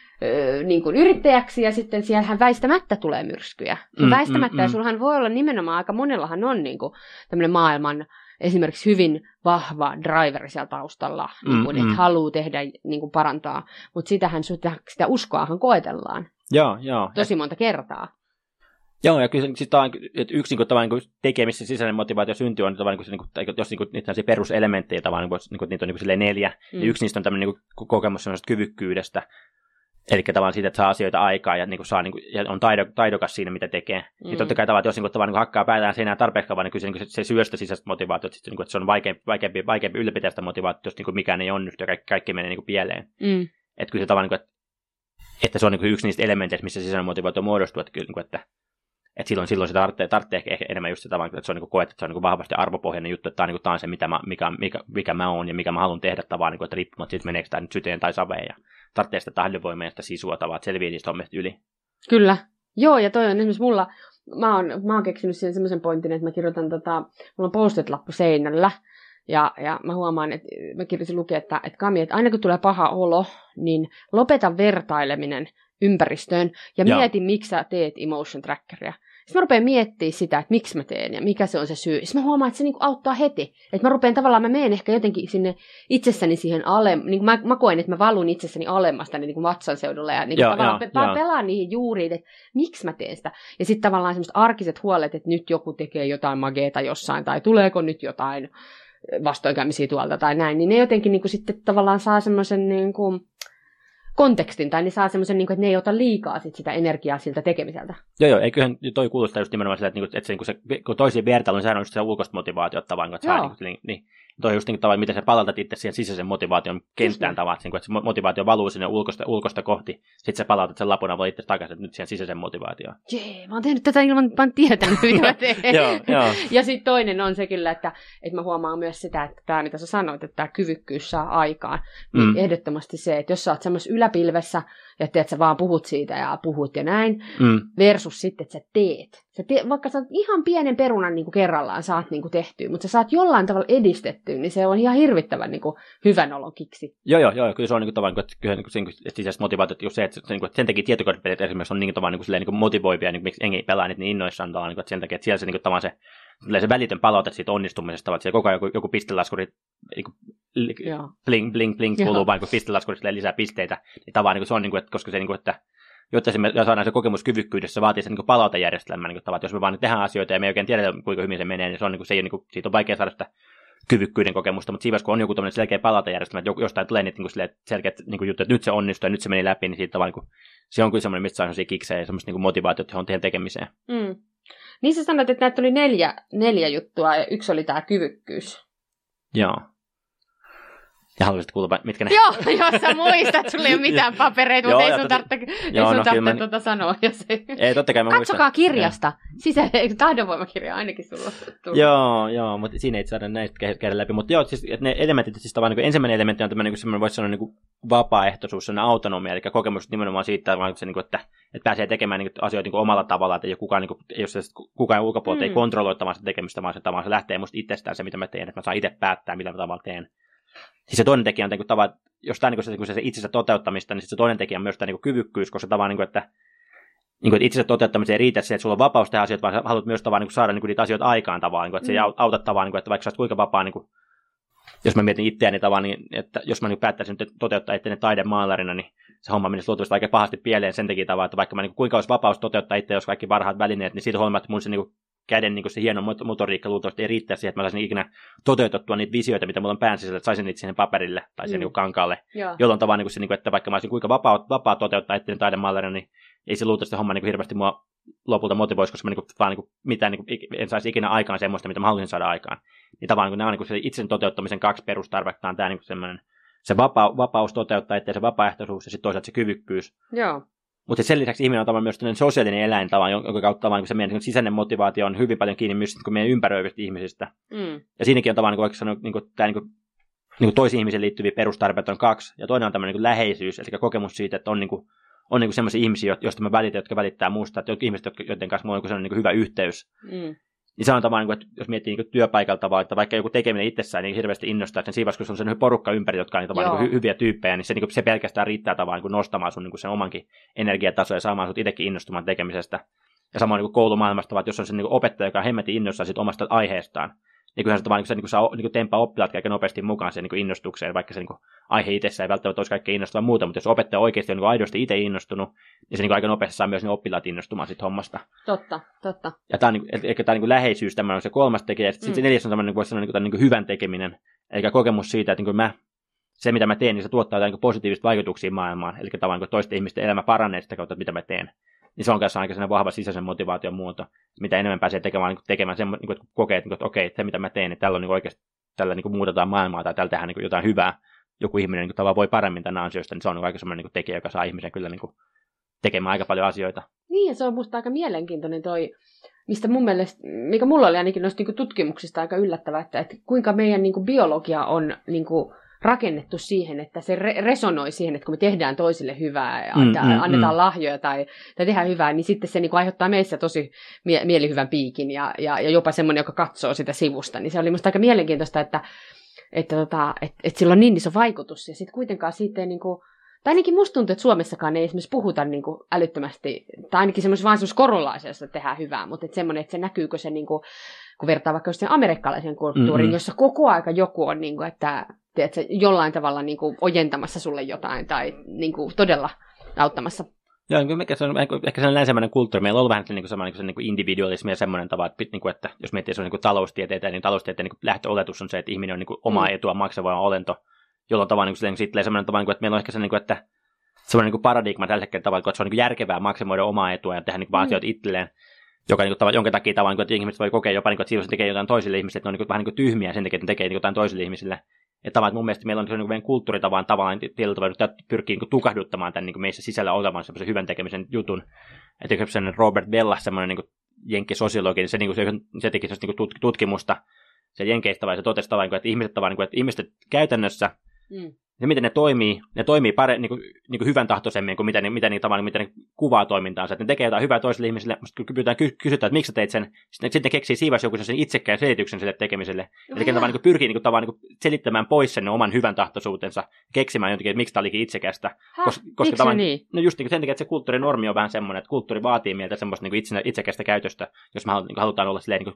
kuin yrittäjäksi ja sitten siellähän väistämättä tulee myrskyjä. Väistämättä ja sullahan voi olla nimenomaan, aika monellahan on niin kuin tämmöinen maailman esimerkiksi hyvin vahva driveri siellä taustalla, niin kuin, että haluaa tehdä, niin kuin parantaa, mutta sitä uskoahan koetellaan tosi monta kertaa. Joo, ja kyllä että yksi niin tekemistä sisäinen motivaatio syntyy on, jos niitä peruselementtejä, niitä on 4, ja yksi niistä on tämmöinen kokemus kyvykkyydestä, eli tavallaan siitä, että saa asioita aikaa ja, ja on taidokas siinä, mitä tekee. Niin totta kai tavallaan, jos hakkaa päätään seinään tarpeeksi kauan, niin kyllä se syö sitä sisäistä motivaatiota, että se on vaikeampi ylläpitää sitä motivaatiota, jos mikään ei onnistu ja kaikki menee pieleen. Että kyllä se tavallaan, että se on yksi niistä elementeistä, missä sisäinen motivaatio muodostuu, että silloin se tarvitsee ehkä enemmän just sitä, että se on koet, että se on vahvasti arvopohjainen juttu, että tämä on se, mikä mä oon ja mikä mä haluan tehdä tavallaan, että riippumatta siitä, meneekö tämä nyt syteen tai saveen ja tarvitsee sitä tahdonvoimaa ja sitä sisua tavallaan, että selviää niistä hommista yli. Kyllä. Joo, ja toi on esimerkiksi mulla, mä oon keksinyt siihen semmoisen pointin, että mä kirjoitan, mulla on post-it-lappu seinällä, ja mä huomaan, että mä kirjoitin lukea, että Kami, että aina kun tulee paha olo, niin lopeta vertaileminen ympäristöön ja mieti, miksi sä teet emotion trackeria. Sitten mä rupean miettimään sitä, että miksi mä teen ja mikä se on se syy. Sitten mä huomaan, että se niinku auttaa heti. Että mä menen ehkä jotenkin sinne itsessäni siihen niin mä koen, että mä valun itsessäni alemmasta niin vatsan seudulla ja niin tavallaan pelaan niihin juuriin, että miksi mä teen sitä. Ja sitten tavallaan semmoiset arkiset huolet, että nyt joku tekee jotain mageeta jossain tai tuleeko nyt jotain vastoinkäymisiä tuolta tai näin, niin ne jotenkin niinku sitten tavallaan saa semmoisen niinku kontekstin, tai ne saa semmoisen, että ne ei ota liikaa sitä energiaa siltä tekemiseltä. Joo, eiköhän toi kuulostaa just nimenomaan sillä, että kun toisiin vertailuun, sehän on just se ulkoista motivaatiota tavallaan, että saa niin toi just niin tavallaan, miten sä palautat itse siihen sisäisen motivaation kenttään tavallaan, että se motivaatio valuu sinne ulkosta kohti, sitten sä palautat sen lapun avulla itse takaisin nyt siihen sisäisen motivaatioon. Jee, mä oon tehnyt tätä ilman, mä oon tietänyt, mitä mä teen. Joo. Ja sitten toinen on se kyllä, että mä huomaan myös sitä, että tämä, mitä sä sanoit, että tämä kyvykkyys saa aikaan, niin ehdottomasti se, että jos sä oot semmoisessa yläpilvessä, ja että sä vaan puhut siitä ja puhut ja näin, versus sitten, että sä teet. Vaikka sä oot ihan pienen perunan niin kuin kerrallaan saat niin kuin tehtyä, mutta sä saat jollain tavalla edistettyä, niin se on ihan hirvittävän niin kuin hyvän olon kiksi. Joo, kyllä se on niin kuin tavallaan, että sisäiset motivaatiot just se, että sen takia tietokonepelit esimerkiksi on niin tavallaan niin kuin motivoivia, niin miksi engi pelaa niitä niin innoissaan tavallaan, niin sen takia, että siellä se, niin kuin, tavallaan se välitön palaute siitä onnistumisesta, että siellä koko ajan joku pistelaskuri bling kuuluu vain, kun pistelaskuri lisää pisteitä, niin tavallaan niin kuin se on, niin kuin, että, koska se, niin kuin, että jotta me saadaan se kokemus kyvykkyydessä, se vaatii sen niin palautejärjestelmän, niin että jos me vaan nyt tehdään asioita ja me ei oikein tiedä, kuinka hyvin se menee, niin se on, niin kuin, se ei ole, niin kuin, siitä on vaikea saada sitä kyvykkyyden kokemusta, mutta siinä kun on joku tämmöinen selkeä palautejärjestelmä, että jostain tulee niitä niin selkeät niin juttuja, että nyt se onnistuu ja nyt se meni läpi, niin siitä vaan, niin kuin, se on kyllä semmoinen, mistä saa semmoisia kiksejä ja semmoista niin motivaatiota johon tekemiseen. Niin sä sanoit, että näitä oli neljä juttua ja yksi oli tämä kyvykkyys. Joo. Ja haluaisit kuulla, mitkä ne? Joo, jos sä muistat, sulla ei ole mitään papereita, mutta ei sun tarvitse sanoa. Ei, totta kai mä muistan. Katsokaa kirjasta. Tahdonvoimakirja ainakin sulla. Joo, mutta siinä ei saada näistä käydä läpi. Mutta joo, siis, että ne elementit, siis tavallaan niin ensimmäinen elementti on tämmöinen, niin voisi sanoa niin vapaaehtoisuus, sellainen autonomia, eli kokemus nimenomaan siitä, että pääsee tekemään niin asioita niin omalla tavalla, että ei ole kukaan ulkopuolelta ei kontrolloi sitä tekemistä, vaan se lähtee musta itsestään se, mitä mä teen, että mä saan itse päättää, millä tavalla teen. Siis se toinen tekijä on jos tämä on se itsensä toteuttamista, niin se toinen tekijä on myös tämä kyvykkyys, koska tavallaan, että itsensä toteuttamisen ei riitä se, että sulla on vapaus tehdä asioita, vaan sä haluat myös saada niitä asioita aikaan tavallaan, että se ei auta tavallaan, että vaikka sä oot kuinka vapaa, jos mä mietin itseäni tavallaan, että jos mä päättäisin nyt toteuttaa itseäni taidemaalarina, niin se homma menisi luultavasti aika pahasti pieleen sen takia tavallaan, että vaikka mä kuinka olisi vapaus toteuttaa itse, jos kaikki parhaat välineet, niin siitä huolimatta mun se käden niin kuin se hieno motoriikka luultavasti ei riittää siihen, että mä saisin ikinä toteutettua niitä visioita, mitä mulla on pään sisällä, että saisin niitä siihen paperille tai siihen niin kankaalle. Jolloin tavallaan niin se, niin kuin, että vaikka mä olisin kuinka vapaa toteuttaa itseäni taidemallerina, niin ei se luultavasti homma niin kuin hirveästi mua lopulta motivoisi, koska mä niin kuin, vaan niin kuin, mitään, niin kuin, en saisi ikinä aikaan semmoista, mitä mä haluaisin saada aikaan. Niin tavallaan niin nämä on niin kuin se itsen toteuttamisen 2 perustarvetta, on tämä niin kuin semmoinen se vapaus toteuttaa itseään, se vapaaehtoisuus ja sitten toisaalta se kyvykkyys. Joo. Mutta sen lisäksi ihminen on tavallaan myös sosiaalinen eläin, jonka kautta niin se meidän sisäinen motivaatio on hyvin paljon kiinni myös niin meidän ympäröivistä ihmisistä. Ja siinäkin on tavallaan oikeastaan niin toisiin ihmisiin liittyviä perustarpeita on 2. Ja toinen on tämmöinen niin läheisyys, eli kokemus siitä, että on niin sellaisia ihmisiä, joista mä välitän, jotka välittää musta, että ihmiset, joiden kanssa mulla on niin hyvä yhteys. Niin se on tavallaan, että jos miettii niin työpaikalla tavalla, että vaikka joku tekeminen itsessään niin hirveästi innostaa, että sen siinä vaiheessa, kun on sen porukka ympäri, jotka on niin hyviä tyyppejä, niin se pelkästään riittää tavallaan niin nostamaan sun niin sen omankin energiatasoa ja saamaan sut itsekin innostumaan tekemisestä. Ja samoin niin koulumaailmasta, että jos on se niin opettaja, joka on hemmetin innostaa sit omasta aiheestaan, niin kyllähän se, vaan, niin saa niin tempaa oppilaat aika nopeasti mukaan sen niin innostukseen, vaikka se niin aihe itsessään ei välttämättä olisi kaikkein innostavaa muuta, mutta jos opettaja oikeasti on niin aidosti itse innostunut, niin se niin aika nopeasti saa myös ne oppilaat innostumaan siitä hommasta. Totta. Ja tämä on niin läheisyys, tämä on se 3. tekijä, ja sitten se 4. on tämmöinen, voisi sanoa, niin hyvän tekeminen, eli kokemus siitä, että niin se mitä mä teen, niin se tuottaa jotain positiivista vaikutuksia maailmaan, eli tavallaan niin toisten ihmisten elämä paranee sitä kautta, mitä mä teen. Niin se on kanssa aika sellainen vahva sisäisen motivaation muoto, mitä enemmän pääsee tekemään sen, että kokee, että okei, että se mitä mä teen, että tällä on oikeasti tällä muutetaan maailmaa tai tällä tehdään jotain hyvää, joku ihminen tavallaan voi paremmin tämän ansiosta, niin se on aika sellainen tekijä, joka saa ihmisen kyllä tekemään aika paljon asioita. Niin, ja se on musta aika mielenkiintoinen toi, mistä mun mielestä, mikä mulla oli ainakin noista tutkimuksista aika yllättävää, että kuinka meidän biologia on rakennettu siihen, että se resonoi siihen, että kun me tehdään toisille hyvää ja annetaan lahjoja tai tehdään hyvää, niin sitten se aiheuttaa meissä tosi mielihyvän piikin ja jopa semmoinen, joka katsoo sitä sivusta. Niin se oli musta aika mielenkiintoista, että sillä on niin iso vaikutus ja sitten kuitenkaan siitä ei tai ainakin musta tuntuu, että Suomessakaan ei esimerkiksi puhuta älyttömästi, tai ainakin semmoisessa vaan semmoisessa korrelaisessa, että tehdään hyvää, mutta että semmoinen, että se näkyykö se, kun vertaa vaikka just sen amerikkalaisen kulttuurin, jossa koko aika joku on, että tiedätkö, jollain tavalla ojentamassa sulle jotain, tai todella auttamassa. Joo, se on ehkä sellainen länsimäinen kulttuuri. Meillä on ollut vähän semmoinen individualismi ja semmoinen tapa, että jos miettii se on taloustieteitä, niin taloustieteen lähtöoletus on se, että ihminen on omaa etua maksava olento, jolloin tavallaan sitten semmoinen tapa, että meillä on ehkä se, että semmoinen paradigma tällä hetkellä, että se on järkevää maksimoida omaa etua ja tehdä asioita itselleen, jonka takia tavallaan, että ihmiset voi kokea jopa, että silloin se tekee jotain toisille ihmisille, että ne on vähän tyhmiä sen takia, että ne tekee jotain toisille ihmisille. Ja tavallaan, mun mielestä meillä on meidän kulttuuritavan tavallaan tietyllä tavalla pyrkii tukahduttamaan tämän meissä sisällä olevan semmoisen hyvän tekemisen jutun. Että jos sellainen Robert Bellah, semmoinen jenkkisosiologi, niin se teki tutkimusta se jenkeistä, vai se totesi tavallaan, että ihmiset käytännössä, se miten ne toimii hyvän tahtoisemmin kuin mitä ne kuvaa toimintaansa. Että ne tekee jotain hyvää toisille ihmisille, mutta kysytään, että miksi sä teit sen, sitten keksii siivas joku sen itsekään selityksen sille tekemiselle. Eli tavallaan pyrkii selittämään pois sen oman hyvän tahtoisuutensa, keksimään jotenkin, että miksi tämä olikin itsekästä. Koska niin? No just sen takia, että se kulttuurinormi on vähän semmoinen, että kulttuuri vaatii meiltä semmoista itsekästä käytöstä, jos me halutaan olla silleen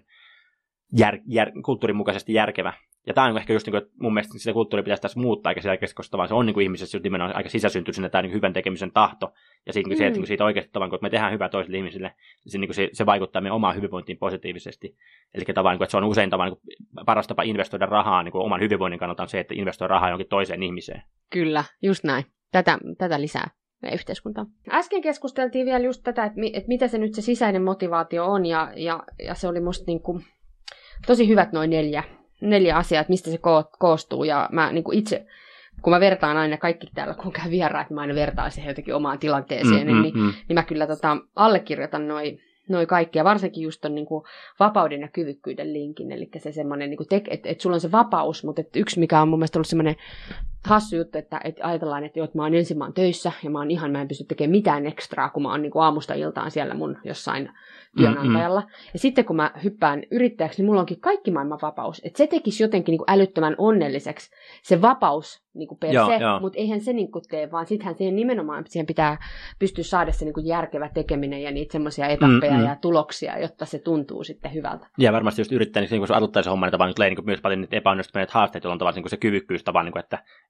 kulttuurin mukaisesti järkevä. Ja tämä on ehkä just että mun mielestä sitä kulttuuria pitäisi tässä muuttaa, eikä selkeästi, koska vaan se on ihmisessä nimenomaan aika sisäsyntyisenä tämä hyvän tekemisen tahto. Ja se, että siitä oikeasti tavallaan, kun me tehdään hyvää toisille ihmisille, se vaikuttaa meidän omaan hyvinvointiin positiivisesti. Eli tavallaan, että se on usein paras tapa investoida rahaa oman hyvinvoinnin kannalta on se, että investoi rahaa jonkin toiseen ihmiseen. Kyllä, just näin. Tätä lisää meidän yhteiskuntaan. Äsken keskusteltiin vielä just tätä, että mitä se nyt se sisäinen motivaatio on, ja se oli musta tosi hyvät noin 4 asiaa, että mistä se koostuu, ja mä itse, kun mä vertaan aina kaikki täällä, kun käy vieraat, niin mä aina vertaan siihen jotenkin omaan tilanteeseen, niin mä kyllä allekirjoitan noi kaikki, ja varsinkin just ton vapauden ja kyvykkyyden linkin, eli se semmoinen, että sulla on se vapaus, mutta yksi, mikä on mun mielestä ollut semmoinen hassu juttu, että ajatellaan, että mä oon töissä, ja mä en pysty tekemään mitään ekstraa, kun mä oon aamusta iltaan siellä mun jossain työnantajalla. Ja sitten kun mä hyppään yrittäjäksi, niin mulla onkin kaikki maailman vapaus. Että se tekisi jotenkin älyttömän onnelliseksi, se vapaus per se, mutta eihän se tee, vaan sittenhän siihen nimenomaan siihen pitää pystyä saada se järkevä tekeminen ja niitä semmoisia etappeja ja tuloksia, jotta se tuntuu sitten hyvältä. Ja varmasti just yrittäjä, niin kun se aloittaa se homma, niin tulee myös paljon niitä epäonnistuneita haasteita, jolloin tavallaan se kyvykkyys tavallaan, että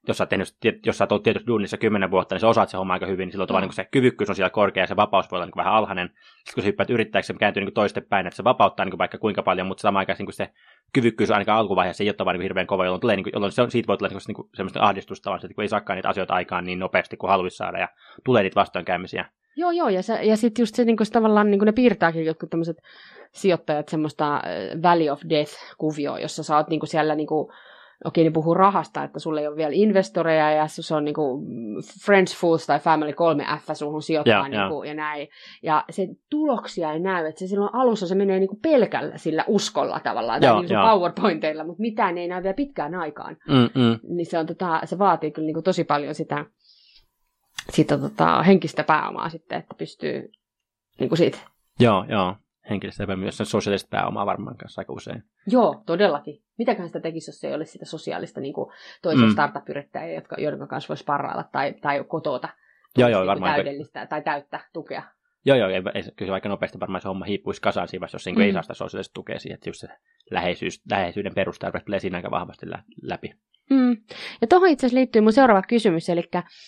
jos sä oot ollut tietysti duunissa 10 vuotta, niin sä osaat se homma aika hyvin, niin silloin niin se kyvykkyys on siellä korkea ja se vapaus voi olla niin vähän alhainen. Sitten kun sä hyppäät yrittäjäksi, se kääntyy niin toistepäin, että se vapauttaa niin vaikka kuinka paljon, mutta samaan aikaan niin se kyvykkyys on ainakaan alkuvaiheessa ei ole vaan niin hirveän kova, jolloin siitä voi tulla niin semmoista ahdistusta, että kun ei saakaan niitä asioita aikaan niin nopeasti kuin haluaisi saada ja tulee niitä vastoinkäymisiä. Joo, ja sitten just se niin tavallaan niin ne piirtääkin jotkut tämmöiset sijoittajat semmoista Valley of Death-kuvioa, jossa sä oot niin siellä niin okei, niin puhuu rahasta, että sulla ei ole vielä investoreja ja se on niinku Friends, Fools tai Family 3F suhun sijoittaa ja näin. Ja se tuloksia ei näy, että se silloin alussa se menee niinku pelkällä sillä uskolla tavallaan, tai niinku PowerPointeilla, mutta mitään ei näy vielä pitkään aikaan. Niin se, on, se vaatii kyllä niinku tosi paljon sitä henkistä pääomaa sitten, että pystyy niinku siitä. Joo. Henkilöstä ja myös sosiaalista pääomaa varmaan kanssa aika usein. Joo, todellakin. Mitäkään sitä tekisi, jos ei olisi sitä sosiaalista niin kuin toisia startup-yrittäjiä, joiden kanssa voisi parrailla tai kotoota varmaan täydellistä tai täyttä tukea. Joo, kyllä se aika nopeasti varmaan se homma hiippuisi kasaan siinä vaiheessa, jos ei saa sitä sosiaalista tukea siihen, että just se läheisyyden perustarve tulee siinä aika vahvasti läpi. Ja tuohon itse asiassa liittyy mun seuraava kysymys, eli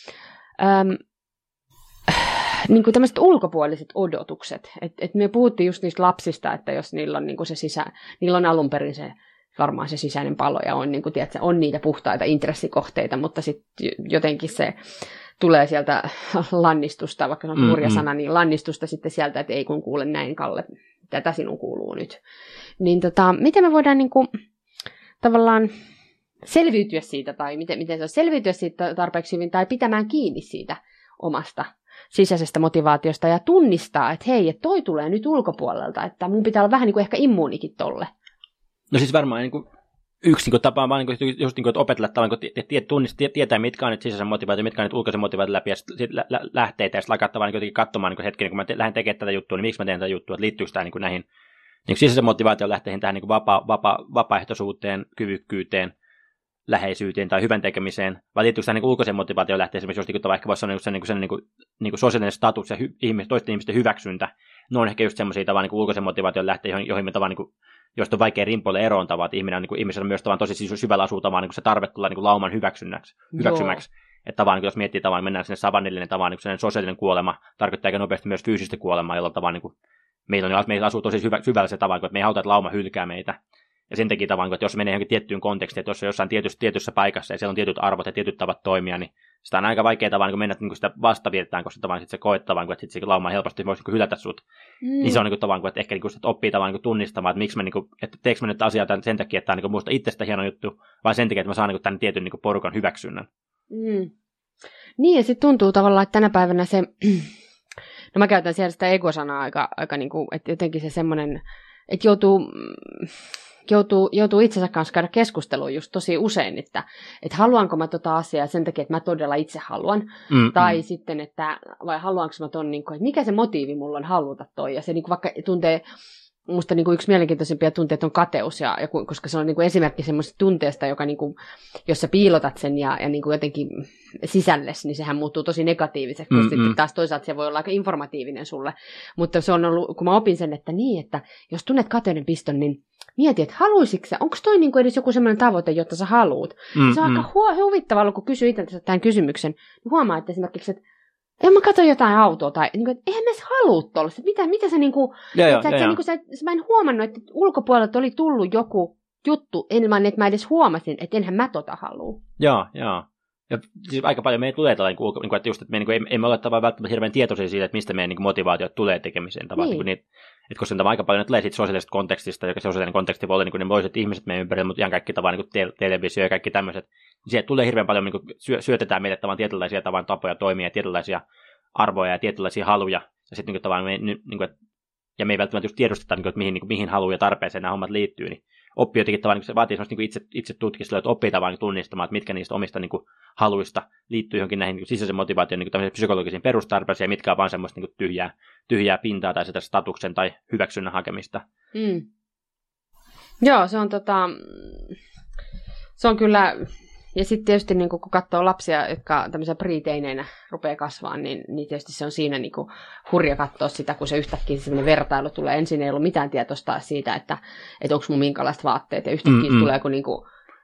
niin kuin tämmöiset ulkopuoliset odotukset. Et me puhuttiin just niistä lapsista, että jos niillä on, niin kuin niillä on alun perin varmaan se sisäinen palo ja on, niin kuin, tiedätkö, on niitä puhtaita intressikohteita, mutta sitten jotenkin se tulee sieltä lannistusta, vaikka se on hurja sana, niin lannistusta sitten sieltä, että ei kun kuule näin, Kalle, tätä sinun kuuluu nyt. Niin miten me voidaan niin kuin, tavallaan selviytyä siitä, tai miten se on selviytyä siitä tarpeeksi hyvin, tai pitämään kiinni siitä omasta sisäisestä motivaatiosta ja tunnistaa, että hei, että toi tulee nyt ulkopuolelta, että mun pitää olla vähän niin kuin ehkä immuunikin tolle. No siis varmaan niin kuin yksi niin tapa on vaan niin kuin, just niin kuin, että opetella tavallaan, kun tietää, mitkä on nyt sisäisen motivaatio, mitkä on nyt ulkoisen motivaatio läpi, ja sitten lähteitä, ja sitten alkaa tavallaan niin katsomaan niin hetken, kun mä lähden tekemään tätä juttua, niin miksi mä teen tätä juttua, että liittyykö tämä niin näihin niin sisäisen motivaation lähteihin tähän niin vapaaehtoisuuteen, kyvykkyyteen, läheisyyteen tai hyvän tekemiseen, vai liittyykö tähän niin ulkoisen motivaation lähteeseen, esimerkiksi jos vaikka voisi sanoa niin sosiaalinen status ja toisten ihmisten hyväksyntä, ne on ehkä just semmoisia tavallaan niin ulkoisen motivaation lähteitä, joihin me tavallaan, niin joista on vaikea rimpoille eroon tavallaan, että ihmisellä on myös tavallaan tosi syvällä asuu tavallaan niin se tarve tulla niin lauman hyväksymäksi. Että tavallaan, jos miettii tavallaan, mennään sinne savannille, tavallaan niin sosiaalinen kuolema tarkoittaa aika nopeasti myös fyysistä kuolemaa, jolla tavallaan niin meillä asuu tosi syvällä se tavallaan, että me ei haluta, että lauma hylkää meitä. Ja sen takia tavallaan, että jos menee johonkin tiettyyn kontekstiin, että jos on jossain tietyssä paikassa ja siellä on tietyt arvot ja tietyt tavat toimia, niin sitä on aika vaikea tavallaan mennä niin sitä vastavirtaan, koska tavallaan se koet tavallaan, että sitten se lauma helposti voisi hylätä sut. Niin se on niin tavallaan, että ehkä että oppii tavallaan tunnistamaan, että miksi mä, että teekö mä nyt asiaa sen takia, että tämä on minusta itsestä hieno juttu, vai sen takia, että mä saan tämän tietyn porukan hyväksynnän. Niin, ja sitten tuntuu tavallaan, että tänä päivänä se, no mä käytän siellä sitä ego-sanaa aika niin kuin, että jotenkin se semmoinen, että joutuu itsensä kanssa käydä keskustelua just tosi usein, että haluanko mä tota asiaa sen takia, että mä todella itse haluan, tai sitten, että vai haluanko mä ton, niin kuin, että mikä se motiivi mulla on haluta toi, ja se niin kuin vaikka tuntee, musta niin kuin yksi mielenkiintoisimpia tunteita on kateus, koska se on niin kuin esimerkki semmoisesta tunteesta, joka niin kuin, jos sä piilotat sen ja niin kuin jotenkin sisällesi, niin sehän muuttuu tosi negatiiviseksi, koska sitten taas toisaalta se voi olla aika informatiivinen sulle, mutta se on ollut, kun mä opin sen, että jos tunnet kateuden piston, niin mieti, että haluaisitko sä, onko toi niin kuin edes joku semmoinen tavoite, jotta sä haluut? Se on aika huvittavaa, kun kysyy itseltänsä tämän kysymyksen, niin huomaa, että esimerkiksi, että mä katson jotain autoa, tai niin kuin, että eihän mä edes halua tuollaista. Mitä sä niinku, mä en huomannut, että ulkopuolelta oli tullut joku juttu, ilman että mä edes huomasin, että enhän mä tota halua. Joo. Ja siis aika paljon meidän tulee tällainen, että just, että me emme ole välttämättä hirveän tietoisia siitä, että mistä meidän motivaatiot tulee tekemiseen. Niin. Että koska on aika paljon tulee siitä sosiaalisesta kontekstista, joka sosiaalinen konteksti voi olla niin ne voiset ihmiset meidän ympärillä, mutta ihan kaikki tavan niin televisio ja kaikki tämmöiset. Sieltä tulee hirveän paljon, niin syötetään meille tavan tietynlaisia tavan tapoja toimia, tietynlaisia arvoja ja tietynlaisia haluja. Ja sitten ja me ei välttämättä just tiedosteta, että mihin haluun ja tarpeeseen nämä hommat liittyy, niin oppii jotenkin tavallaan, se vaatii semmoista itse tutkistelua, että oppii tavallaan tunnistamaan, että mitkä niistä omista haluista liittyy johonkin näihin sisäisen motivaation psykologisiin perustarpeisiin, ja mitkä on vaan semmoista tyhjää pintaa tai sitä statuksen tai hyväksynnän hakemista. Joo, se on kyllä, ja sitten tietysti niin kun katsoo lapsia, jotka tämmöisiä pre-teineinä rupeaa kasvaa, niin tietysti se on siinä niin hurja katsoa sitä, kun se yhtäkkiä semmoinen vertailu tulee. Ensin ei ollut mitään tietoista siitä, että onko mun minkälaiset vaatteet, ja yhtäkkiä tulee, kun niin kuin,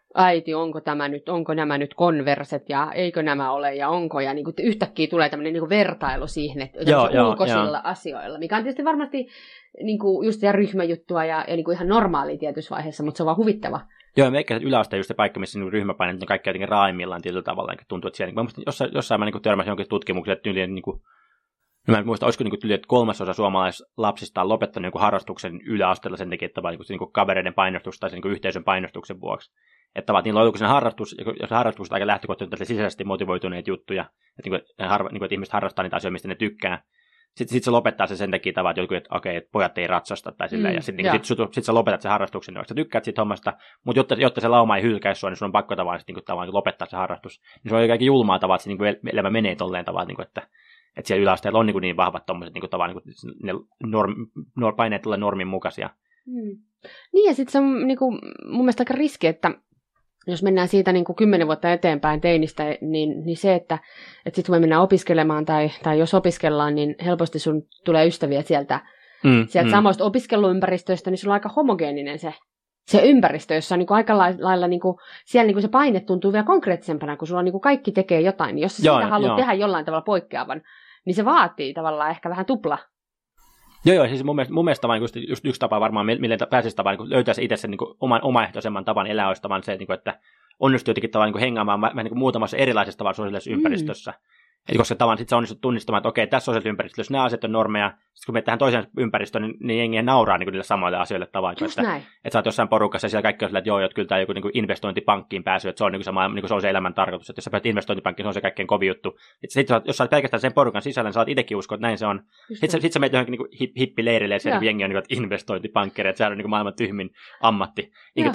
äiti, onko nämä nyt konverset ja eikö nämä ole ja onko. Ja niin kuin yhtäkkiä tulee tämmöinen niin kuin vertailu siihen, että ulkoisilla asioilla, mikä on tietysti varmasti niin kuin just ryhmäjuttua ja niin kuin ihan normaalia tietyssä vaiheessa, mutta se on vaan huvittava. Joo, meikä yläaste just se paikka, missä niin ryhmäpaineet on kaikki jotenkin raaimmillaan tietyllä tavalla. Tuntuu, että siellä, niin jossain mä niin törmäsin jonkin tutkimuksen, että tyyliin, niin kuin, mä en muista, olisiko niin tyyliin, että 3/3 suomalaislapsista on lopettanut niin harrastuksen yläasteella sen takia, että niin kavereiden painostus tai sen niin yhteisön painostuksen vuoksi. Että niillä on joku harrastus, jos harrastukset aika lähtökohtaisesti sisäisesti motivoituneet juttuja, että, että ihmiset harrastaa niitä asioita, mistä ne tykkää. Sitten se lopettaa sen takia tavalla, että joku, että okei, että pojat ei ratsasta tai silleen, ja sitten sit sä lopetat sen harrastuksen, vaikka sä tykkäät siitä hommasta, mutta jotta se lauma ei hylkäisi sua, niin sun on pakko tavallaan lopettaa se harrastus. Niin se on kaikki julmaa tavalla, että se niin elämä menee tolleen tavalla, että siellä yläasteella on niin vahvat tommoset tavallaan, ne paineet tulee normin mukaisia. Niin, ja sitten se on mun mielestä aika riski, että jos mennään siitä 10 vuotta eteenpäin teinistä, niin se, että sitten kun me mennään opiskelemaan tai jos opiskellaan, niin helposti sun tulee ystäviä sieltä samoista opiskeluympäristöistä, niin sulla on aika homogeeninen se ympäristö, jossa on aika lailla siellä se paine tuntuu vielä konkreettisempana, kun sulla kaikki tekee jotain. Jos sä siitä haluat tehdä jollain tavalla poikkeavan, niin se vaatii tavallaan ehkä vähän tupla. Joo, siis mun mielestä just yksi tapa varmaan, millä pääsisi tavallaan löytää se itse sen oman omaehtoisemman tavan elää, olisi tavallaan se, että onnistuu jotenkin tavallaan hengaamaan vähän muutamassa erilaisessa tavalla sosiaalisessa ympäristössä. Eli koska tavallaan sitten sä onnistut tunnistamaan, että okei, tässä sosiaalisessa ympäristössä, jos nämä asiat on normeja, sitten kun menet tähän toiseen ympäristöön, niin jengiä nauraa niille samoille asioille tavallaan. Että sä oot jossain porukassa ja siellä kaikki on sillä, että joo, kyllä tämä joku investointipankkiin pääsy, että se on, se on se elämän tarkoitus, että jos sä pääset investointipankkiin, se on se kaikkein kovin juttu. Sitten jos sä oot pelkästään sen porukan sisällä, niin sä oot itsekin uskoa, että näin se on. Sitten sä menet johonkin hippileirille ja siellä jengi on investointipankkeri, että sehän on maailman tyhmin ammatti.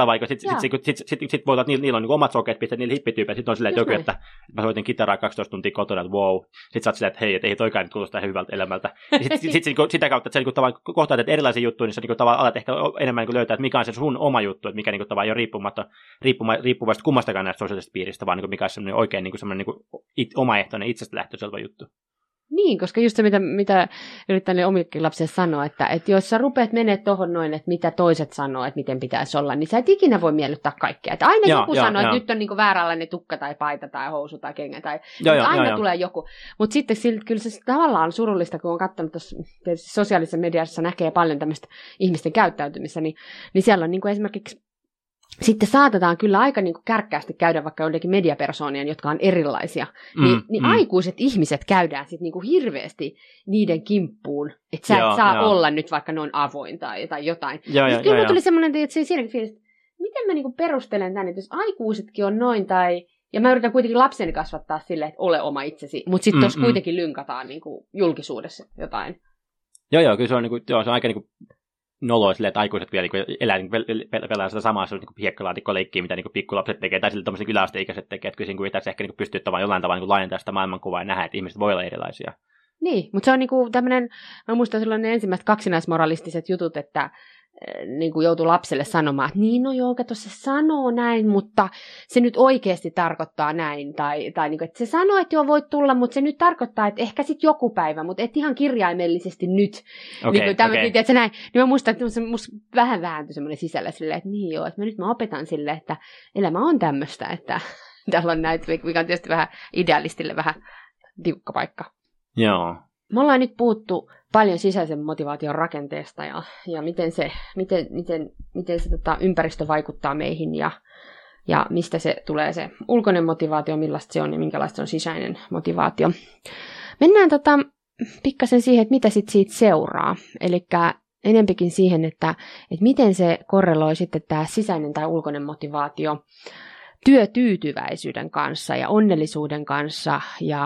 Sitten voi olla, että niillä on omat sokeet pisteet niillä hippityypeillä, sitten on silleen, että joku, että mä soitin kitaraa 12 tuntia kotona, että wow. Sitten sä oot silleen, että hei, ei toikaan nyt kuulostaa hyvältä elämältä. Sitten sitä kautta, että sä kohtaat erilaisia juttuja, niin sä tavallaan alat ehkä enemmän löytää, että mikä on se sun oma juttu, että mikä tavallaan ei ole riippuvaista kummastakaan näistä sosiaalisesta piiristä, vaan mikä on semmoinen oikein semmoinen omaehtoinen itsestä lähtöiselvä juttu. Niin, koska just se, mitä yritän omillekin lapsille sanoa, että jos sä rupeat menee tohon noin, että mitä toiset sanoo, että miten pitäisi olla, niin sä et ikinä voi miellyttää kaikkea. Että aina joku sanoo, että nyt on vääränlainen tukka tai paita tai housu tai kengä. Aina tulee joku. Mutta sitten kyllä se tavallaan on surullista, kun on katsonut tuossa sosiaalisessa mediassa näkee paljon tämmöistä ihmisten käyttäytymistä, niin siellä on esimerkiksi sitten saatetaan kyllä aika kärkkäästi käydä vaikka joidenkin mediapersoonien, jotka on erilaisia. Niin aikuiset ihmiset käydään sitten hirveästi niiden kimppuun, että sä et saa olla nyt vaikka noin avoin tai jotain. Kyllä tuli semmoinen, että siinäkin fiilis, että miten mä perustelen tämän, että jos aikuisetkin on noin ja mä yritän kuitenkin lapseni kasvattaa silleen, että ole oma itsesi, mutta sitten tuossa kuitenkin lynkataan julkisuudessa jotain. Joo, kyllä se on, se on aika noloa silleen, että aikuiset vielä elää pelaa sitä samaa hiekkalaatikkoleikkiä, mitä pikkulapset tekee, tai sillä tommoiset yläasteikäiset tekee, että kyllä siinä pitäisi ehkä pystyä jollain tavalla laajentaa sitä maailmankuvaa ja nähdä, että ihmiset voi olla erilaisia. Niin, mutta se on tämmöinen, mä muistan silloin ne ensimmäiset kaksinaismoralistiset jutut, että joutui lapselle sanomaan, että niin, no joo, kato, se sanoo näin, mutta se nyt oikeasti tarkoittaa näin, tai että se sanoo, että joo, voit tulla, mutta se nyt tarkoittaa, että ehkä sitten joku päivä, mutta et ihan kirjaimellisesti nyt. Tiedätkö, näin. Niin mä muistan, että musta vähän vääntyi semmoinen sisällä silleen, että niin joo, että nyt mä opetan silleen, että elämä on tämmöistä, että täällä on näitä, mikä on tietysti vähän idealistille vähän tiukka paikka. Joo. Me ollaan nyt puhuttu paljon sisäisen motivaation rakenteesta ja miten se ympäristö vaikuttaa meihin ja mistä se tulee se ulkoinen motivaatio, millaista se on ja minkälaista on sisäinen motivaatio. Mennään pikkasen siihen, että mitä siitä seuraa. Eli enempikin siihen, että miten se korreloi sitten tämä sisäinen tai ulkoinen motivaatio työtyytyväisyyden kanssa ja onnellisuuden kanssa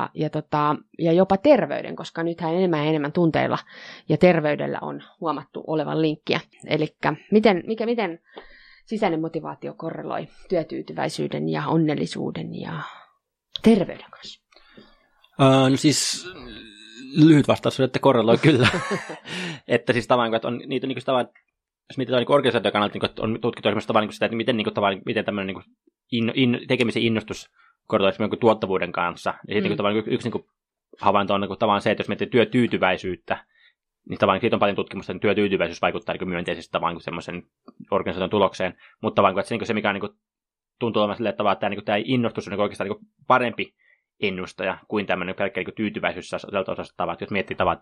ja jopa terveyden, koska nythän enemmän ja enemmän tunteilla ja terveydellä on huomattu olevan linkkiä. Eli miten sisäinen motivaatio korreloi työtyytyväisyyden ja onnellisuuden ja terveyden kanssa? No siis lyhyt vastaus on, että korreloi kyllä. Että siis tavallaan, että on niitä tavallaan, jos mietitään organisaation kannalta, on tutkittu esimerkiksi sitä, että miten tämmöinen tekemisen innostus korreloi jonkun tuottavuuden kanssa. Ja sitten yksi havainto on tavallaan se, että jos miettii työtyytyväisyyttä, niin tavallaan siitä on paljon tutkimusta, että työtyytyväisyys vaikuttaa myönteisesti tavallaan semmoisen organisaation tulokseen. Mutta tavallaan, että se mikä on tuntuu olevan silleen, että tämä innostus on niin oikeastaan niin parempi ennustaja kuin tämmöinen pelkkä niin tyytyväisyys sieltä osasta tavat, jos miettii tavat,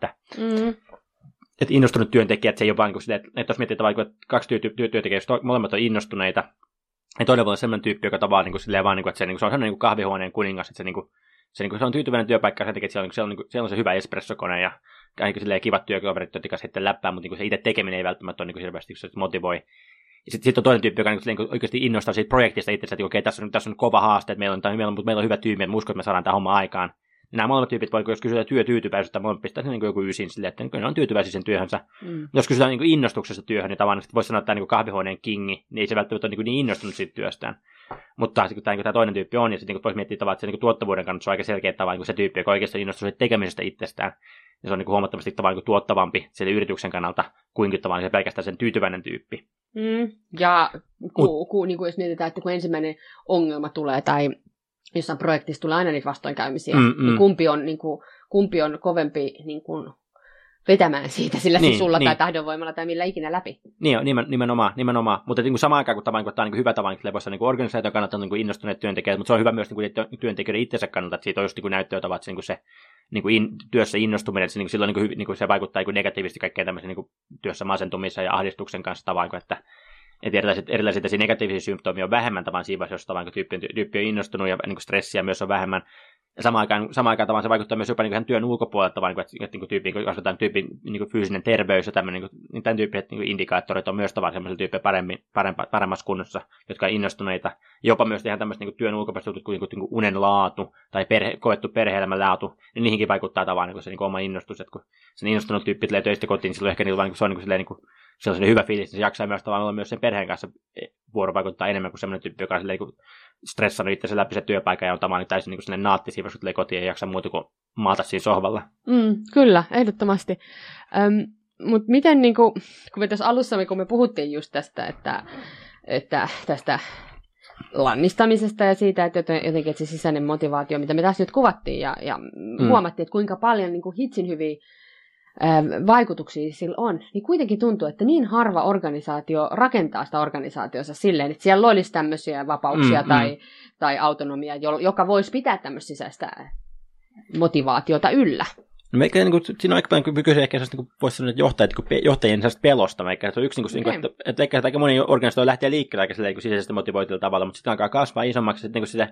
että innostunut työntekijät, se ei ole vaan niin silleen, että jos miettii tavallaan, että 2 työntekijää, jos molemmat on innostuneita, niin toinen voi olla sellainen tyyppi, joka tavallaan niin silleen vaan, että se on sellainen niin kahvihuoneen kuningas, että se on tyytyväinen työpaikka sen takia, että siellä on se hyvä espressokone ja kivat työkaverit, jotka sitten läppää, mutta se itse tekeminen ei välttämättä ole hirveästi, kun se motivoi. Ja sitten on toinen tyyppi, joka oikeasti innostaa siitä projektista itse, että okei, tässä on kova haaste, että meillä on hyvä tyymi, että uskon, että me saadaan tämä homma aikaan. Ja nämä molemmat tyypit, jos kysytään työtyytyväisyyttä, molemmat pistää sen joku 9 silleen, että ne on tyytyväisiä sen työhönsä. Jos kysytään innostuksesta työhön, niin tavallaan voisi sanoa, että tämä kahvihuoneen kingi, niin ei se välttämättä ole niin innostunut siitä työstään. Mutta tämä toinen tyyppi on, ja sitten voisi miettiä tavallaan, että se tuottavuuden kannalta se on aika selkeä tavalla, se tyyppi, joka oikeastaan innostuu tekemisestä itsestään. Ja se on huomattavasti tavallaan tuottavampi sille yrityksen kannalta kuin tavallaan se pelkästään sen tyytyväinen tyyppi. Ja niin kuin jos mietitään, että kun ensimmäinen ongelma tulee tai jossain projektissa tulee aina niitä vastoinkäymisiä, niin kumpi on kovempi niin kuin vetämään siitä sillä sisulla tai tahdonvoimalla tai millä ikinä läpi. Niin, nimenomaan. Mutta niin kuin samaan aikaan, kun tämä on niin hyvä tapa, niin voisi olla organisaation kannalta niin innostuneet työntekijät, mutta se on hyvä myös niin työntekijöiden itsensä kannalta, että siitä on just niin näyttöä, että se työssä innostuminen, että se, silloin se vaikuttaa negatiivisesti kaikkeen tämmöisen työssä masentumisen ja ahdistuksen kanssa tavallaan, että erilaiset negatiivisia symptomia on vähemmän tavan siinä vaiheessa, jos tyyppi on innostunut ja stressiä myös on vähemmän. Ja samaan aikaan tavallaan se vaikuttaa myös jopa työn ulkopuolelta, että tyypin fyysinen terveys ja tämän tyyppiset indikaattorit on myös tavallaan sellaisilla tyyppejä paremmassa kunnossa, jotka on innostuneita. Jopa myös ihan tämmöiset työn ulkopuolista jutut kuin unen laatu tai koettu perhe-elämän laatu, niin niihinkin vaikuttaa tavallaan se oma innostus. Että kun sen innostunut tyyppi tulee töistä kotiin, niin silloin ehkä se on sellainen hyvä fiilis, että se jaksaa myös tavallaan olla myös sen perheen kanssa vuorovaikuttaa enemmän kuin sellainen tyyppi, joka on stressannut itse läpi se työpaikka ja on tavallaan täysin sellainen naattisiivä, kun tulee kotiin ja jaksaa muuta kuin maata siinä sohvalla. Kyllä, ehdottomasti. Mutta miten, kun me tässä alussa, kun me puhuttiin just tästä, että tästä lannistamisesta ja siitä, että jotenkin että se sisäinen motivaatio, mitä me tässä nyt kuvattiin ja huomattiin, että kuinka paljon hitsin hyviä vaikutuksia sillä on, niin kuitenkin tuntuu, että niin harva organisaatio rakentaa sitä organisaatiossa silleen, että siellä olisi tämmöisiä vapauksia tai autonomia, joka voisi pitää tämmöistä sisäistä motivaatiota yllä. No meikä, siinä on aika paljon kyse ehkä voisi sanoa, että johtajien pelosta. Meikä, se on yksi, että aika moni organisaatio lähtee liikkeelle aika sisäisesti motivoituilla tavalla, mutta sitten alkaa kasvaa isommaksi, että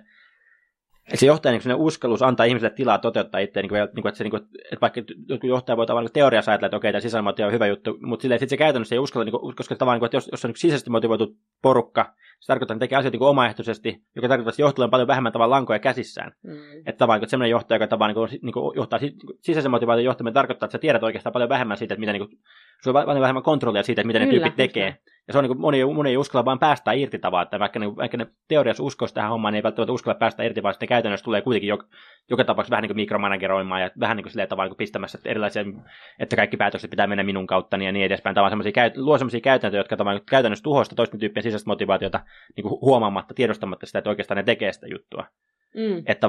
se johtajan uskallus antaa ihmisille tilaa toteuttaa itse, että vaikka joku johtaja voi tavallaan teoriassa ajatella, että okei, tämä sisäinen motivaatio on hyvä juttu, mutta sitten se käytännössä ei uskalla, koska tavallaan, että jos on sisäisesti motivoitu porukka, se tarkoittaa, että tekee asioita omaehtoisesti, joka tarkoittaa, että johtajalla on paljon vähemmän tavallaan lankoja käsissään. Että tavallaan, että sellainen johtaja, joka tavallaan johtaa sisäisen motivaation johtaminen, tarkoittaa, että sä tiedät oikeastaan paljon vähemmän siitä, että mitä sulla on paljon vähemmän kontrollia siitä, että mitä ne tyypit tekee. Ja se on moni ei uskalla vaan päästä irti tavallaan, että vaikka ne teoriassa uskoisi tähän hommaan, niin ei välttämättä uskalla päästä irti, vaan sitten käytännössä tulee kuitenkin joka tapauksessa vähän mikromanageroimaan ja vähän silleen tavallaan pistämässä erilaisia, että kaikki päätökset pitää mennä minun kautta ja niin edespäin. Tavallaan luo sellaisia käytäntöjä, jotka käytännössä tuhoista toisten tyyppien sisäistä motivaatiota huomaamatta, tiedostamatta sitä, että oikeastaan ne tekee sitä juttua. Että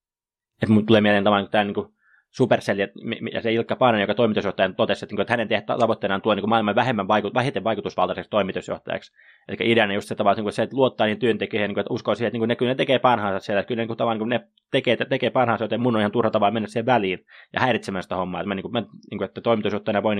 mun tulee mieleen tavallaan tämä Supercell ja se Ilkka Paananen, joka toimitusjohtajan totesi, että hänen tavoitteena on tuoda maailman vähiten vaikutusvaltaiseksi toimitusjohtajaksi. Eli ideana just se tavallaan, että luottaa niihin työntekijöihin, että uskoo siihen, että ne tekee parhaansa siellä, että kyllä tavallaan ne tekee parhaansa, joten mun on ihan turha tavalla mennä siihen väliin ja häiritsemään sitä hommaa. Että toimitusjohtajana voi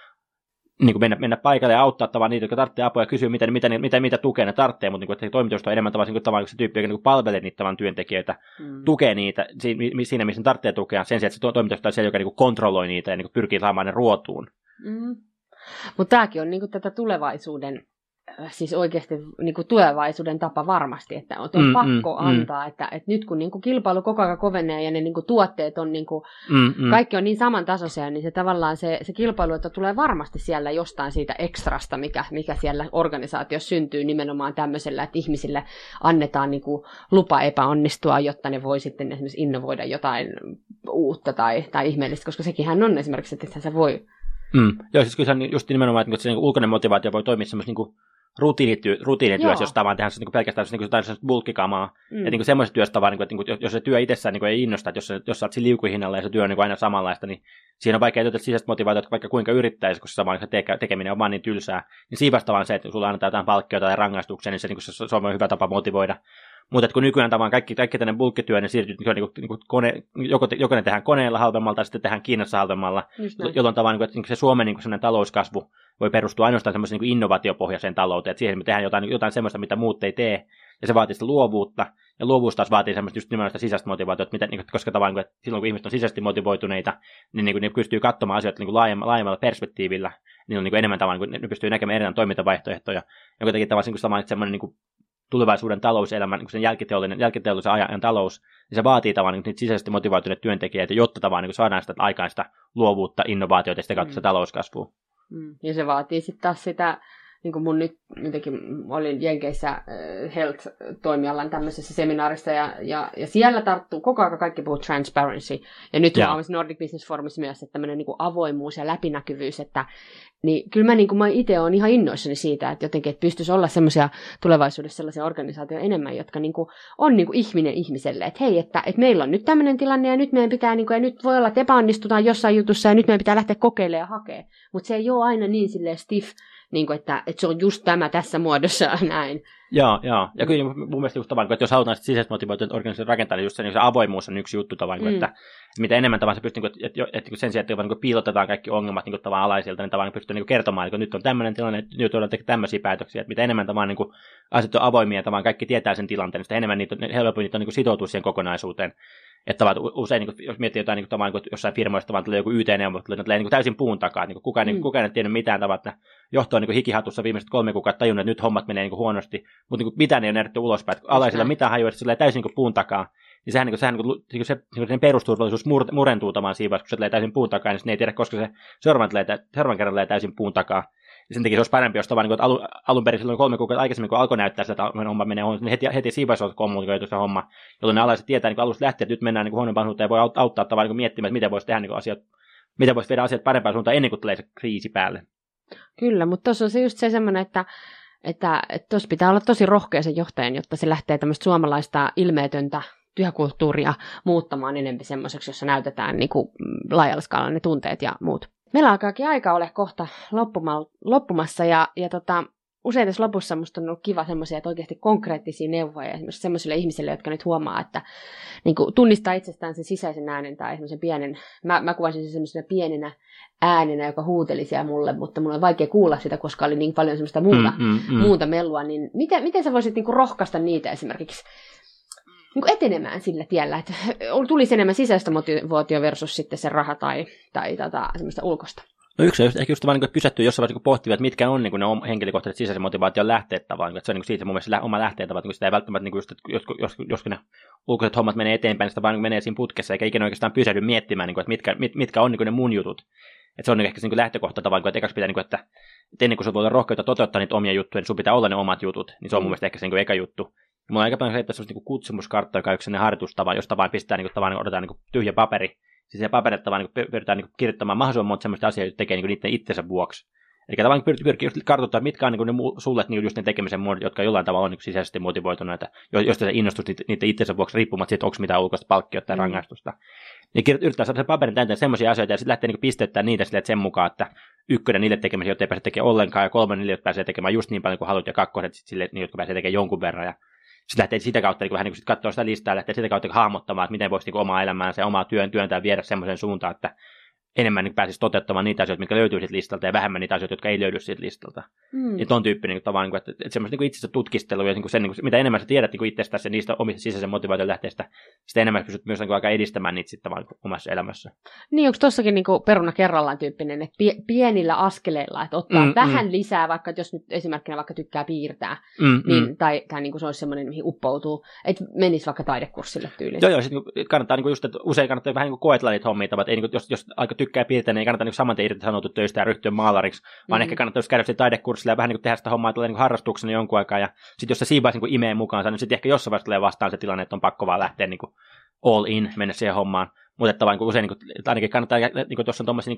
mennä paikalle ja auttaa tavallaan niitä, jotka tarvitsee apua ja kysyä, mitä tukea ne tarvitsee, mutta että toimitusjohtaja on enemmän tavallaan se tyyppi, joka palvelee niitä tavan työntekijöitä, tukee niitä siinä, missä ne tarvitsee tukea, sen sijaan, että se toimitusjohtaja on se, joka kontrolloi niitä ja pyrkii saamaan ne ruotuun. Mutta tämäkin on tätä tulevaisuuden, siis oikeasti tulevaisuuden tapa varmasti, että on pakko antaa, että nyt kun kilpailu koko ajan kovenee ja ne tuotteet on, kaikki on niin samantasoisia, niin se tavallaan se kilpailu, että tulee varmasti siellä jostain siitä ekstrasta, mikä siellä organisaatiossa syntyy nimenomaan tämmöisellä, että ihmisille annetaan lupa epäonnistua, jotta ne voi sitten esimerkiksi innovoida jotain uutta tai ihmeellistä, koska sekinhän on esimerkiksi, että se voi. Joo, siis kyllä se on just nimenomaan, että se ulkoinen motivaatio voi toimia semmoisen rutiinityössä, josta vaan tehdään niin pelkästään niin jotain bulkkikamaa. Että niin semmoisessa työssä vaan, niin kuin, jos se työ itsessään niin ei innosta, että jos sä oot siinä liukuhinnalla ja se työ on niin aina samanlaista, niin siinä on vaikea työtä sisäistä motivaatiota, vaikka kuinka yrittäisi, koska se tekeminen on vaan niin tylsää. Niin siinä vasta vaan se, että sulla annetaan jotain palkkioita tai rangaistuksia, niin se on hyvä tapa motivoida. Mutta kun nykyään tavallaan kaikki tänne bulkkityö, niin siirtyy joko ne tehdään koneella halvemmalla tai sitten tehdään Kiinassa halvemmalla, jolloin tavallaan että se Suomen talouskasvu voi perustua ainoastaan semmoisen innovaatiopohjaiseen talouteen, että siihen me tehdään jotain semmoista, mitä muut ei tee, ja se vaatii sitä luovuutta, ja luovuus taas vaatii semmoista just nimenomaan sitä sisäistä motivaatiota, koska tavallaan että silloin kun ihmiset on sisäisesti motivoituneita, niin ne pystyy katsomaan asioita laajemmalla perspektiivillä, niin on enemmän tavallaan, ne pystyy näkemään enemmän toimintavaihtoehtoja, ja kuitenkin tavallaan semmoinen tulevaisuuden talouselämän, niin sen jälkiteollisen ajan talous, niin se vaatii tavallaan niitä sisäisesti motivoituneita työntekijöitä, jotta tavallaan niin saadaan sitä aikaan sitä luovuutta, innovaatioita ja sitä kautta sitä talouskasvua. Ja se vaatii sitten taas sitä, niin kuin mun nyt jotenkin olin Jenkeissä Health-toimialan tämmöisessä seminaarissa, ja siellä tarttuu koko ajan kaikki puhuu transparency. Ja nyt mä olen Nordic Business Forumissa myös, että tämmöinen niin kuin avoimuus ja läpinäkyvyys, että niin kyllä mä itse olen ihan innoissani siitä, että jotenkin että pystyisi olla semmoisia tulevaisuudessa sellaisia organisaatioita enemmän, jotka niin kuin on niin kuin ihminen ihmiselle, että hei, että meillä on nyt tämmöinen tilanne ja nyt meidän pitää, niin kuin, ja nyt voi olla, että epäonnistutaan jossain jutussa ja nyt meidän pitää lähteä kokeilemaan ja hakemaan, mutta se ei ole aina niin silleen stiff, niin kuin, että se on just tämä tässä muodossa näin. Joo. Ja kyllä mun mielestä just tavallaan, että jos halutaan sisäistä motivoituneet organisaatiot rakentaa, niin just se avoimuus on yksi juttu tavallaan, että mitä enemmän tavallaan se pystyy, että sen sijaan, että piilotetaan kaikki ongelmat niin tavallaan alaisilta, niin tavallaan pystyy niin kertomaan, että nyt on tämmöinen tilanne, että nyt voidaan tehdä tämmöisiä päätöksiä, että mitä enemmän tavallaan niin asiat on avoimia ja tavallaan kaikki tietää sen tilanteen, niin sitä enemmän helpommin niitä on niin sitoutua siihen kokonaisuuteen. Että usein, niin jos miettii jotain, niin jossain firmoista vaan tulee joku YT-neuvottelu, ne tulee niin täysin puun takaa. Niin kukaan ei tiennyt mitään tavalla, että johto on niin hikihatussa viimeiset 3 kuukautta tajunnut, että nyt hommat menee niin huonosti, mutta niin mitään ei ole näytetty ulospäin. Alaisilla mitään hajoa, että se tulee täysin niin puun takaa. Niin sen perusturvallisuus murentuu tavallaan siinä vaiheessa, kun se tulee täysin puun takaa, niin ne ei tiedä, koska se seuraavan kerran tulee täysin puun takaa. Ja sen takia se olisi parempi, jos tavallaan niin alun perin silloin 3 kuukautta aikaisemmin, kun alkoi näyttää sitä, että homma menee huonosti, niin heti siinä vaiheessa on kommunikoitu se homma, jolloin ne alaiset tietää niin alusta lähtien, että nyt mennään niin huonompaan suuntaan ja voi auttaa tavallaan niin miettimään, että miten voisi tehdä niin asiat, miten voisi viedä asiat parempaan suuntaan ennen kuin tulee se kriisi päälle. Kyllä, mutta tuossa on se just se semmoinen, että tuossa pitää olla tosi rohkea sen johtajan, jotta se lähtee tämmöistä suomalaista ilmeetöntä työkulttuuria muuttamaan enemmän semmoiseksi, jossa näytetään niin kuin laajalla skaalalla ne tunteet ja muut. Meillä alkaakin aika ole kohta loppumassa ja usein tässä lopussa musta on ollut kiva semmoisia, että oikeasti konkreettisia neuvoja esimerkiksi semmoisille ihmisille, jotka nyt huomaa, että niin kuin tunnistaa itsestään sen sisäisen äänen tai semmoisen pienen, mä kuvasin sen semmoisena pienenä äänenä, joka huuteli siellä mulle, mutta mulla on vaikea kuulla sitä, koska oli niin paljon semmoista muuta melua, niin miten sä voisit niin kuin rohkaista niitä esimerkiksi niin kuin etenemään sillä tiellä, että tulisi enemmän sisäistä motivaatio versus sitten se raha tai semmoista ulkosta? No yksi on ehkä just vaan, että pysähtyy jossain vaiheessa pohtivat, että mitkä on niin ne henkilökohtaiset sisäisen motivaation lähteet tavallaan, että se on niin siitä mun mielestä oma lähteet tavallaan, että sitä ei välttämättä, niin just, että jos ne ulkoiset hommat menee eteenpäin, niin sitä vaan menee siinä putkessa, eikä ikinä oikeastaan pysähdy miettimään, että mitkä on ne mun jutut. Että se on ehkä se lähtökohta tavallaan, että ekaksi pitää, että ennen kuin sinut voi olla rohkeutta toteuttaa niitä omia juttuja, niin sun pitää olla ne omat jutut, niin se on mun mielestä ehkä se eka juttu. Mulla on aika paljon heittää sellaista kutsumuskarttaa, joka on yksi sellainen harjoitustava, josta vaan pistää otetaan tyhjä paperi. Siis se paperit vaan pyritään kirjoittamaan mahdollisimman monta sellaista asiaa, jotka tekee niiden itsensä vuoksi. Eli tavallaan pyrkii kartoittaa, mitkä on ne sulle just ne tekemisen muodot, jotka jollain tavalla on sisäisesti motivoituneita, josta se innostus niiden itsensä vuoksi riippumatta siitä, onko mitään ulkoista palkkiota tai rangaistusta. Niin yrittää saada sen paperin täyteen sellaisia asioita ja sitten lähtee pisteyttämään niitä silleen, että sen mukaan, että 1 niille tekemisiä, jotka ei pääse tekemään ollenkaan, ja 3 niille, jotka pääsee tekemään just niin paljon kuin haluat, ja 2 sille, jotka pääsee tekemään jonkun verran. Ja sitten lähtee sitä kautta vähän niin katsoa sitä listaa ja lähtee sitä kautta hahmottamaan, että miten voisi omaa elämäänsä ja omaa työntää viedä semmoiseen suuntaan, että enemmän niin pääsisi toteuttamaan niitä asioita, mitkä löytyy siitä listalta, ja vähemmän niitä asioita, jotka ei löydy siitä listalta. Ja ton tyyppinen tavallaan, että semmoista niin itsensä tutkistelua, ja sen, mitä enemmän sä tiedät niin itsestäsi ja niistä omista sisäisen motivaation lähteistä, sitä enemmän pystyt myös aika edistämään niitä sitten vaan omassa elämässä. Niin, onko tossakin niin peruna kerrallaan tyyppinen, että pienillä askeleilla, että ottaa vähän lisää, vaikka jos nyt esimerkkinä vaikka tykkää piirtää, niin, tai niin kuin se olisi semmoinen, mihin uppoutuu, että menisi vaikka taidekurssille tyyliin. Joo, sitten kannattaa niin just, että usein kannattaa vähän niin koetella niitä hommia, että ei, niin kuin, jos aika tykkää piirtää, niin ei kannata niin saman tien irtisanoutua töistä ja ryhtyä maalariksi, vaan ehkä kannattaa käydä se taidekurssille ja vähän niin tehdä sitä hommaa niin harrastuksena jonkun aikaa, ja sitten jos se siinä vaiheessa niin imee mukaansa, niin sitten ehkä jossain vaiheessa tulee vastaan se tilanne, että on pakko vaan lähteä niin all in, mennä siihen hommaan. Mutta että usein, niin kuin, ainakin kannattaa, niin kuin, tuossa on tuommoisia niin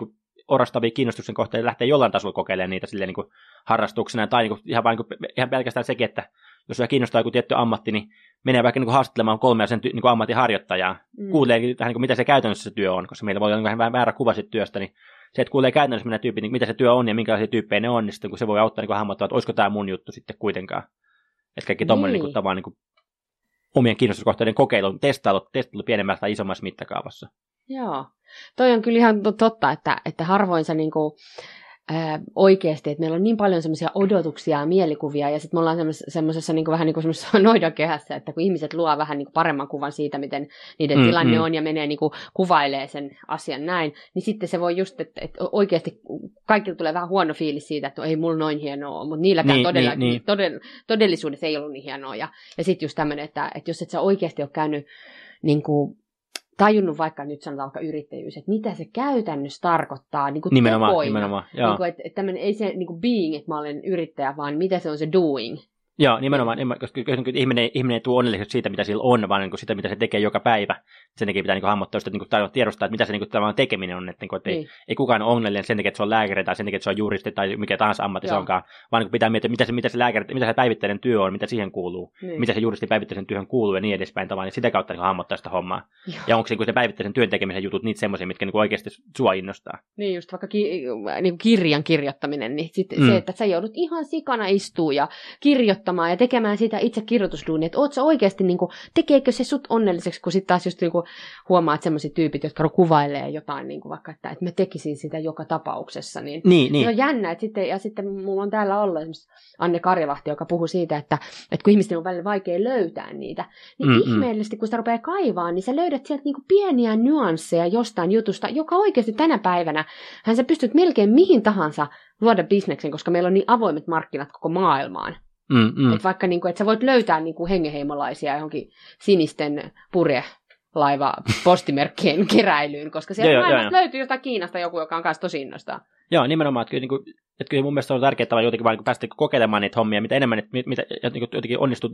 orastavia kiinnostuksen kohteita lähtee jollain tasolla kokeilemaan niitä silleen niin kuin harrastuksena, tai niin kuin, ihan pelkästään sekin, että jos se kiinnostaa joku tietty ammatti, niin menee vaikka niin kuin haastattelemaan 3 sen niin kuin ammatinharjoittajaa, kuulee vähän niin kuin, mitä se käytännössä se työ on, koska meillä voi olla vähän väärä kuva siitä työstä, niin se, että kuulee käytännössä minä tyypit, niin mitä se työ on ja minkälaisia tyyppejä ne on, niin sitten kun se voi auttaa niin hahmottaa, että olisiko tämä mun juttu sitten kuitenkaan. Että kaikki tommoinen niin tavallaan niin omien kiinnostuskohteiden kokeilu, testailu pienemmässä tai isommassa mittakaavassa. Joo, toi on kyllä ihan totta, että harvoin sä niinku, oikeasti, että meillä on niin paljon semmoisia odotuksia ja mielikuvia, ja sitten me ollaan semmoisessa niinku, vähän niin kuin semmoisessa noidankehässä, että kun ihmiset luo vähän niinku paremman kuvan siitä, miten niiden tilanne on, ja menee niinku, kuvailee sen asian näin, niin sitten se voi just, että oikeasti kaikilla tulee vähän huono fiilis siitä, että ei mulla noin hienoa, mutta niilläkään todellisuudessa ei ollut niin hienoa, ja sitten just tämmöinen, että jos et sä oikeasti ole käynyt niinku, tajunnut vaikka nyt sanotaan vaikka yrittäjyys, että mitä se käytännössä tarkoittaa niin kuin nimenomaan, niin kuin, että tämmöinen, ei se niin kuin being, että mä olen yrittäjä, vaan mitä se on se doing. Joo, nimenomaan, koska ihminen ei tule onnelliseksi siitä, mitä sillä on, vaan niin sitä, mitä se tekee joka päivä. Sen takia pitää niin hahmottaa, että niin tiedostaa, että mitä se niin kuin, tekeminen on. Että, niin. ei kukaan ole onnellinen sen takia, että se on lääkäri tai sen takia, että se on juristi tai mikä tahansa ammatti se onkaan, vaan niin pitää miettiä, mitä se lääkäri, mitä se päivittäinen työ on, mitä siihen kuuluu, mitä se juristi päivittäisen työhön kuuluu ja niin edespäin. Niin sitä kautta niin hahmottaa sitä hommaa. Joo. Ja onko se päivittäisen työn tekemisen jutut niitä semmoisia, mitkä niin oikeasti sua innostaa. Niin, just vaikka niin kirjan kirjoittaminen, niin sitten se, että sä joudut ihan sikana istua ja kirjoittamaan ja tekemään sitä itse kirjoitusduunia, että oot sä oikeasti, niin kuin, tekeekö se sut onnelliseksi, kun sitten taas just niin kuin, huomaat semmoisia tyypit, jotka kuvailee jotain, niin kuin vaikka, että mä tekisin sitä joka tapauksessa, niin. Se on jännä, että sitten mulla on täällä ollut esimerkiksi Anne Karjalahti, joka puhuu siitä, että kun ihmisten on välillä vaikea löytää niitä, niin ihmeellisesti, kun sitä rupeaa kaivaa, niin sä löydät sieltä niin kuin pieniä nyansseja jostain jutusta, joka oikeasti tänä päivänä, sä pystyt melkein mihin tahansa luoda bisneksen, koska meillä on niin avoimet markkinat koko maailmaan. Että vaikka niinku, että sä voit löytää niinku hengenheimolaisia johonkin sinisten purjelaiva postimerkkien keräilyyn, koska sieltä maailmasta löytyy jostain Kiinasta joku, joka on kanssa tosi innostaa. Joo, nimenomaan, että kyllä mun mielestä on tärkeää jotenkin vaan päästä kokeilemaan niitä hommia, mitä enemmän, mitä jotenkin onnistut,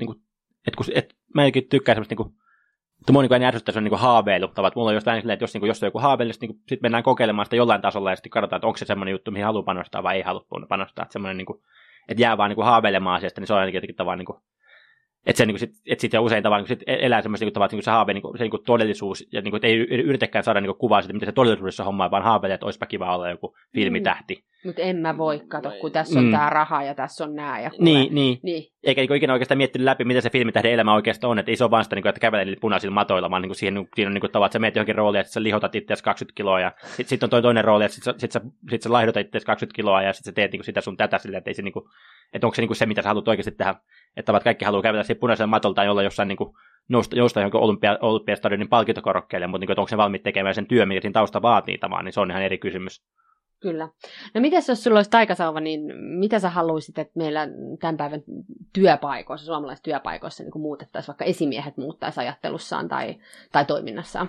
että mä jotenkin tykkään semmoista, että mua niin ärsyttää, se on niin haaveiluttava, että mulla on jostain silleen, että jos on joku haaveillut, niin sitten mennään kokeilemaan sitä jollain tasolla ja sitten katsotaan, että onko se semmoinen juttu, mihin haluaa panostaa vai ei halua panostaa, että semmoinen että jää vaan haaveilemaan asiasta, niin se on jotenkin tavallaan, että se sitten usein tavallaan sit elää semmoista tavallaan, se haave, se todellisuus, ja että ei yritäkään saada kuvaa siitä, mitä se todellisuudessa hommaa, vaan haaveilee, että olisipa kiva olla joku filmitähti. Mutta en mä voi katsoa, kun tässä on tämä raha ja tässä on nää. Ja niin. Eikä ikinä oikeastaan miettinyt läpi, mitä se filmitähden elämä oikeastaan on, että ei se ole vaan sitä, että kävelee niillä punaisilla matoilla, vaan siinä on tavallaan, että sä meet johonkin rooliin, että sä lihotat itseäsi 20 kiloa, ja sitten on toinen rooli, että sit sä laihdutat itseäsi 20 kiloa, ja sitten sä teet sitä sun tätä silleen, että ei se että onko se se, mitä sä haluat oikeasti tehdä, että kaikki haluaa kävellä siinä punaisella matolla tai olla jossain nousta johonkin olympiastadionin palkintokorokkeelle, mutta että onko se valmiit tekemään sen työn, mikä siinä tausta vaatii vaan, niin se on ihan eri kysymys. Kyllä. No mites jos sulla olisi taikasauva, niin mitä sä haluaisit, että meillä tämän päivän työpaikoissa, suomalaisissa työpaikoissa niin muutettaisiin, vaikka esimiehet muuttaisi ajattelussaan tai toiminnassaan?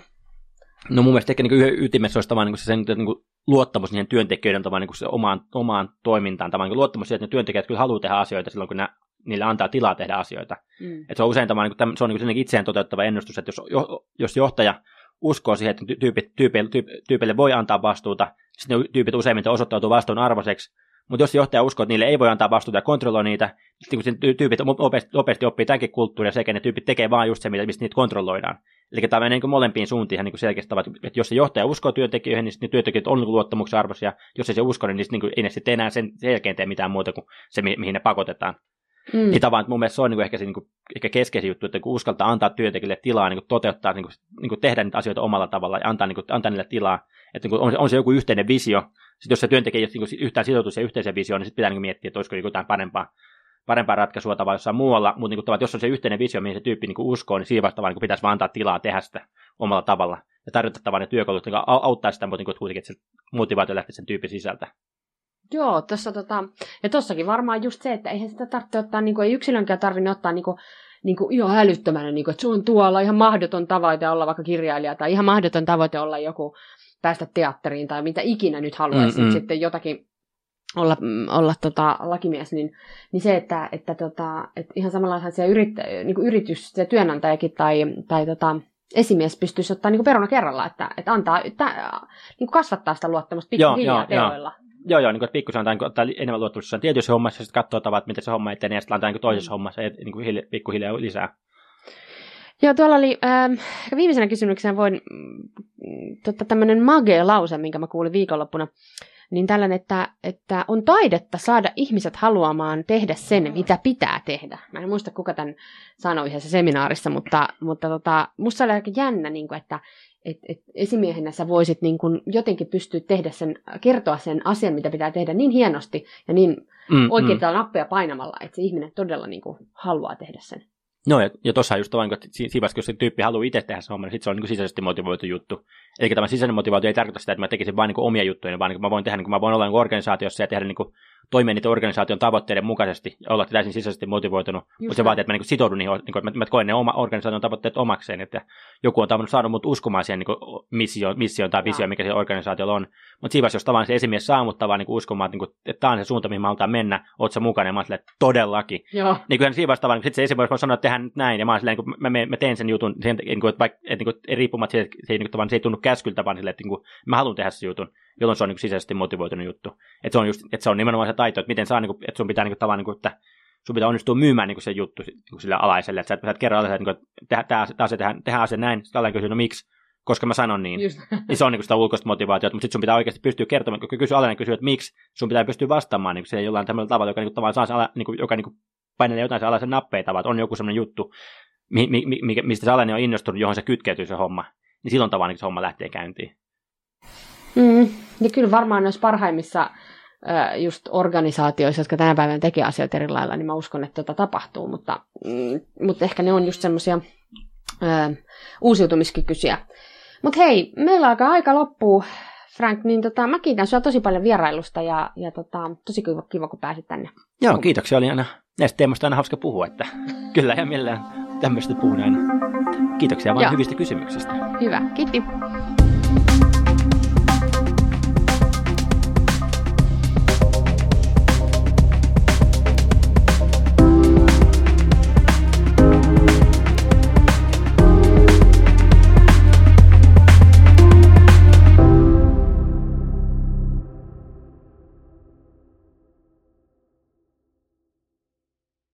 No mun mielestä ehkä ytimessä olisi tavallaan se luottamus niihin työntekijöiden tavallaan se omaan toimintaan, tavallaan luottamus siihen, että ne työntekijät kyllä haluaa tehdä asioita silloin, kun niille antaa tilaa tehdä asioita. Että se on usein tavallaan, se on itseään toteuttava ennustus, että jos johtaja uskoo siihen, että tyypeille voi antaa vastuuta, sitten ne tyypit useimmiten osoittautuu vastuun arvoiseksi, mutta jos johtaja uskoo, että niille ei voi antaa vastuuta ja kontrolloi niitä, sitten kun tyypit nopeasti oppii tämänkin kulttuuria sekä ne tyypit tekee vaan just se, mistä niitä kontrolloidaan. Eli tämä menee molempiin suuntiin ihan selkeästi, että jos se johtaja uskoo työntekijöihin, niin sitten ne työntekijät on luottamuksen arvoisia, jos ei se usko, niin ei ne sitten enää sen jälkeen tee mitään muuta kuin se, mihin ne pakotetaan. Niin tavallaan, mun mielestä se on ehkä se ehkä keskeisin juttu, että kun uskaltaa antaa työntekijöille tilaa toteuttaa, tehdä niitä asioita omalla tavalla ja antaa niille tilaa, että on se joku yhteinen visio, sitten jos se työntekijä yhtään sitoutuu siihen yhteiseen visioon, niin sitten pitää miettiä, että olisiko jotain parempaa ratkaisua tavallaan jossain muualla, mutta jos on se yhteinen visio, mihin se tyyppi uskoo, niin siinä vasta pitäisi vaan antaa tilaa tehdä sitä omalla tavalla ja tarjota tavallaan ne työkalut, jotka auttaa sitä, mutta kuitenkin, että se motivaatio lähtee sen tyypin sisältä. Joo, ja tossakin varmaan just se, että eihän sitä tarvitse ottaa, ei yksilönkään tarvinnut ottaa ihan älyttömänä, että se on tuolla ihan mahdoton tavoite olla vaikka kirjailija, tai ihan mahdoton tavoite olla joku, päästä teatteriin, tai mitä ikinä nyt haluaisit sitten jotakin olla lakimies, niin se, että ihan samanlaisena se yritys, se työnantajakin tai esimies pystyisi ottaa niin peruna kerralla, että antaa niin kasvattaa sitä luottamusta pikkuhiljaa teoilla. Joo, niin kuin, että pikkusen antaa ottaa enemmän luottamusta tietyissä hommassa, ja sitten katsoo tavat, miten se homma etenee, ja sitten antaa niin toisessa hommassa niin pikkuhiljaa lisää. Joo, tuolla oli viimeisenä kysymyksenä tämmöinen magea lause, minkä mä kuulin viikonloppuna, niin tällainen, että on taidetta saada ihmiset haluamaan tehdä sen, mitä pitää tehdä. Mä en muista, kuka tämän sanoi yhdessä seminaarissa, mutta musta oli aika jännä, niin kuin, että esimiehenä sä voisit niin kuin jotenkin pystyä kertoa sen asian, mitä pitää tehdä niin hienosti ja niin oikeita nappeja painamalla, että se ihminen todella niin kuin haluaa tehdä sen. No ja tuossa just vaan, että siinä vaiheessa, kun se tyyppi haluaa itse tehdä se homma, niin sitten se on niin kuin sisäisesti motivoitu juttu. Eli tämä sisäinen motivaatio ei tarkoita sitä, että mä tekisin vain niin kuin omia juttuja, vaan niin kuin mä voin tehdä, niin kuin mä voin olla niin kuin organisaatiossa ja tehdä niin kuin toimia niiden organisaation tavoitteiden mukaisesti ja olla täysin sisäisesti motivoitunut. Mutta se vaatii, että mä niin kuin sitoudun niihin, niin kuin, että mä koen ne organisaation tavoitteet omakseen, että joku on saanut mut uskomaan siihen niin missioon tai visioon, mikä se organisaatiolla on. Mutta siinä vaiheessa, jos tavallaan se esimies saamuttaa vaan niin kuin uskomaan, että tämä on se suunta, mihin mä halutaan mennä, oot sä mukana, ja mä oon silleen, että todellakin. Joo. Niin kyllähän siinä vaiheessa tavallaan, sitten se esimies voi sanoa, että tehdään nyt näin, ja mä oon silleen, niin mä teen sen jutun, että riippumatta siitä, että se ei tunnu käskyltä, vaan silleen, että mä haluan tehdä sen jutun, jolloin se on niin kuin sisäisesti motivoitunut juttu. Että se on nimenomaan se taito, että miten saa, niin kuin, että sun pitää niin kuin, tavallaan, niin kuin, että sun pitää onnistua myymään niin kuin se juttu niin sille alaiselle, että sä et kerro alaiselle, että tehdään asia näin, sitten alainen kysyy, no miksi, koska mä sanon niin. Niin se on niin kuin sitä ulkoista motivaatiota, mutta sitten sun pitää oikeasti pystyä kertomaan, kun alainen kysyy, että miksi, sun pitää pystyä vastaamaan niin siihen jollain tämmöisellä tavalla, joka, niin kuin, tavallaan saa joka niin kuin, painelee jotain se alaisen nappeja tavalla, että on joku semmoinen juttu, mistä se alainen on innostunut, johon se kytkeytyy se homma, niin silloin tavallaan niin se homma lähtee käyntiin. Ja kyllä varmaan noissa parhaimmissa just organisaatioissa, jotka tänä päivänä tekee asioita eri lailla, niin mä uskon, että tapahtuu, mutta ehkä ne on just semmoisia uusiutumiskykyisiä. Mutta hei, meillä alkaa aika loppuu, Frank, niin mä kiitän sinua tosi paljon vierailusta ja tosi kiva, kun pääsit tänne. Joo, kiitoksia, oli aina näistä teemoista aina hauska puhua, että kyllä ja mielellään tämmöistä puhun aina. Kiitoksia vaan hyvistä kysymyksistä. Hyvä, kiitti.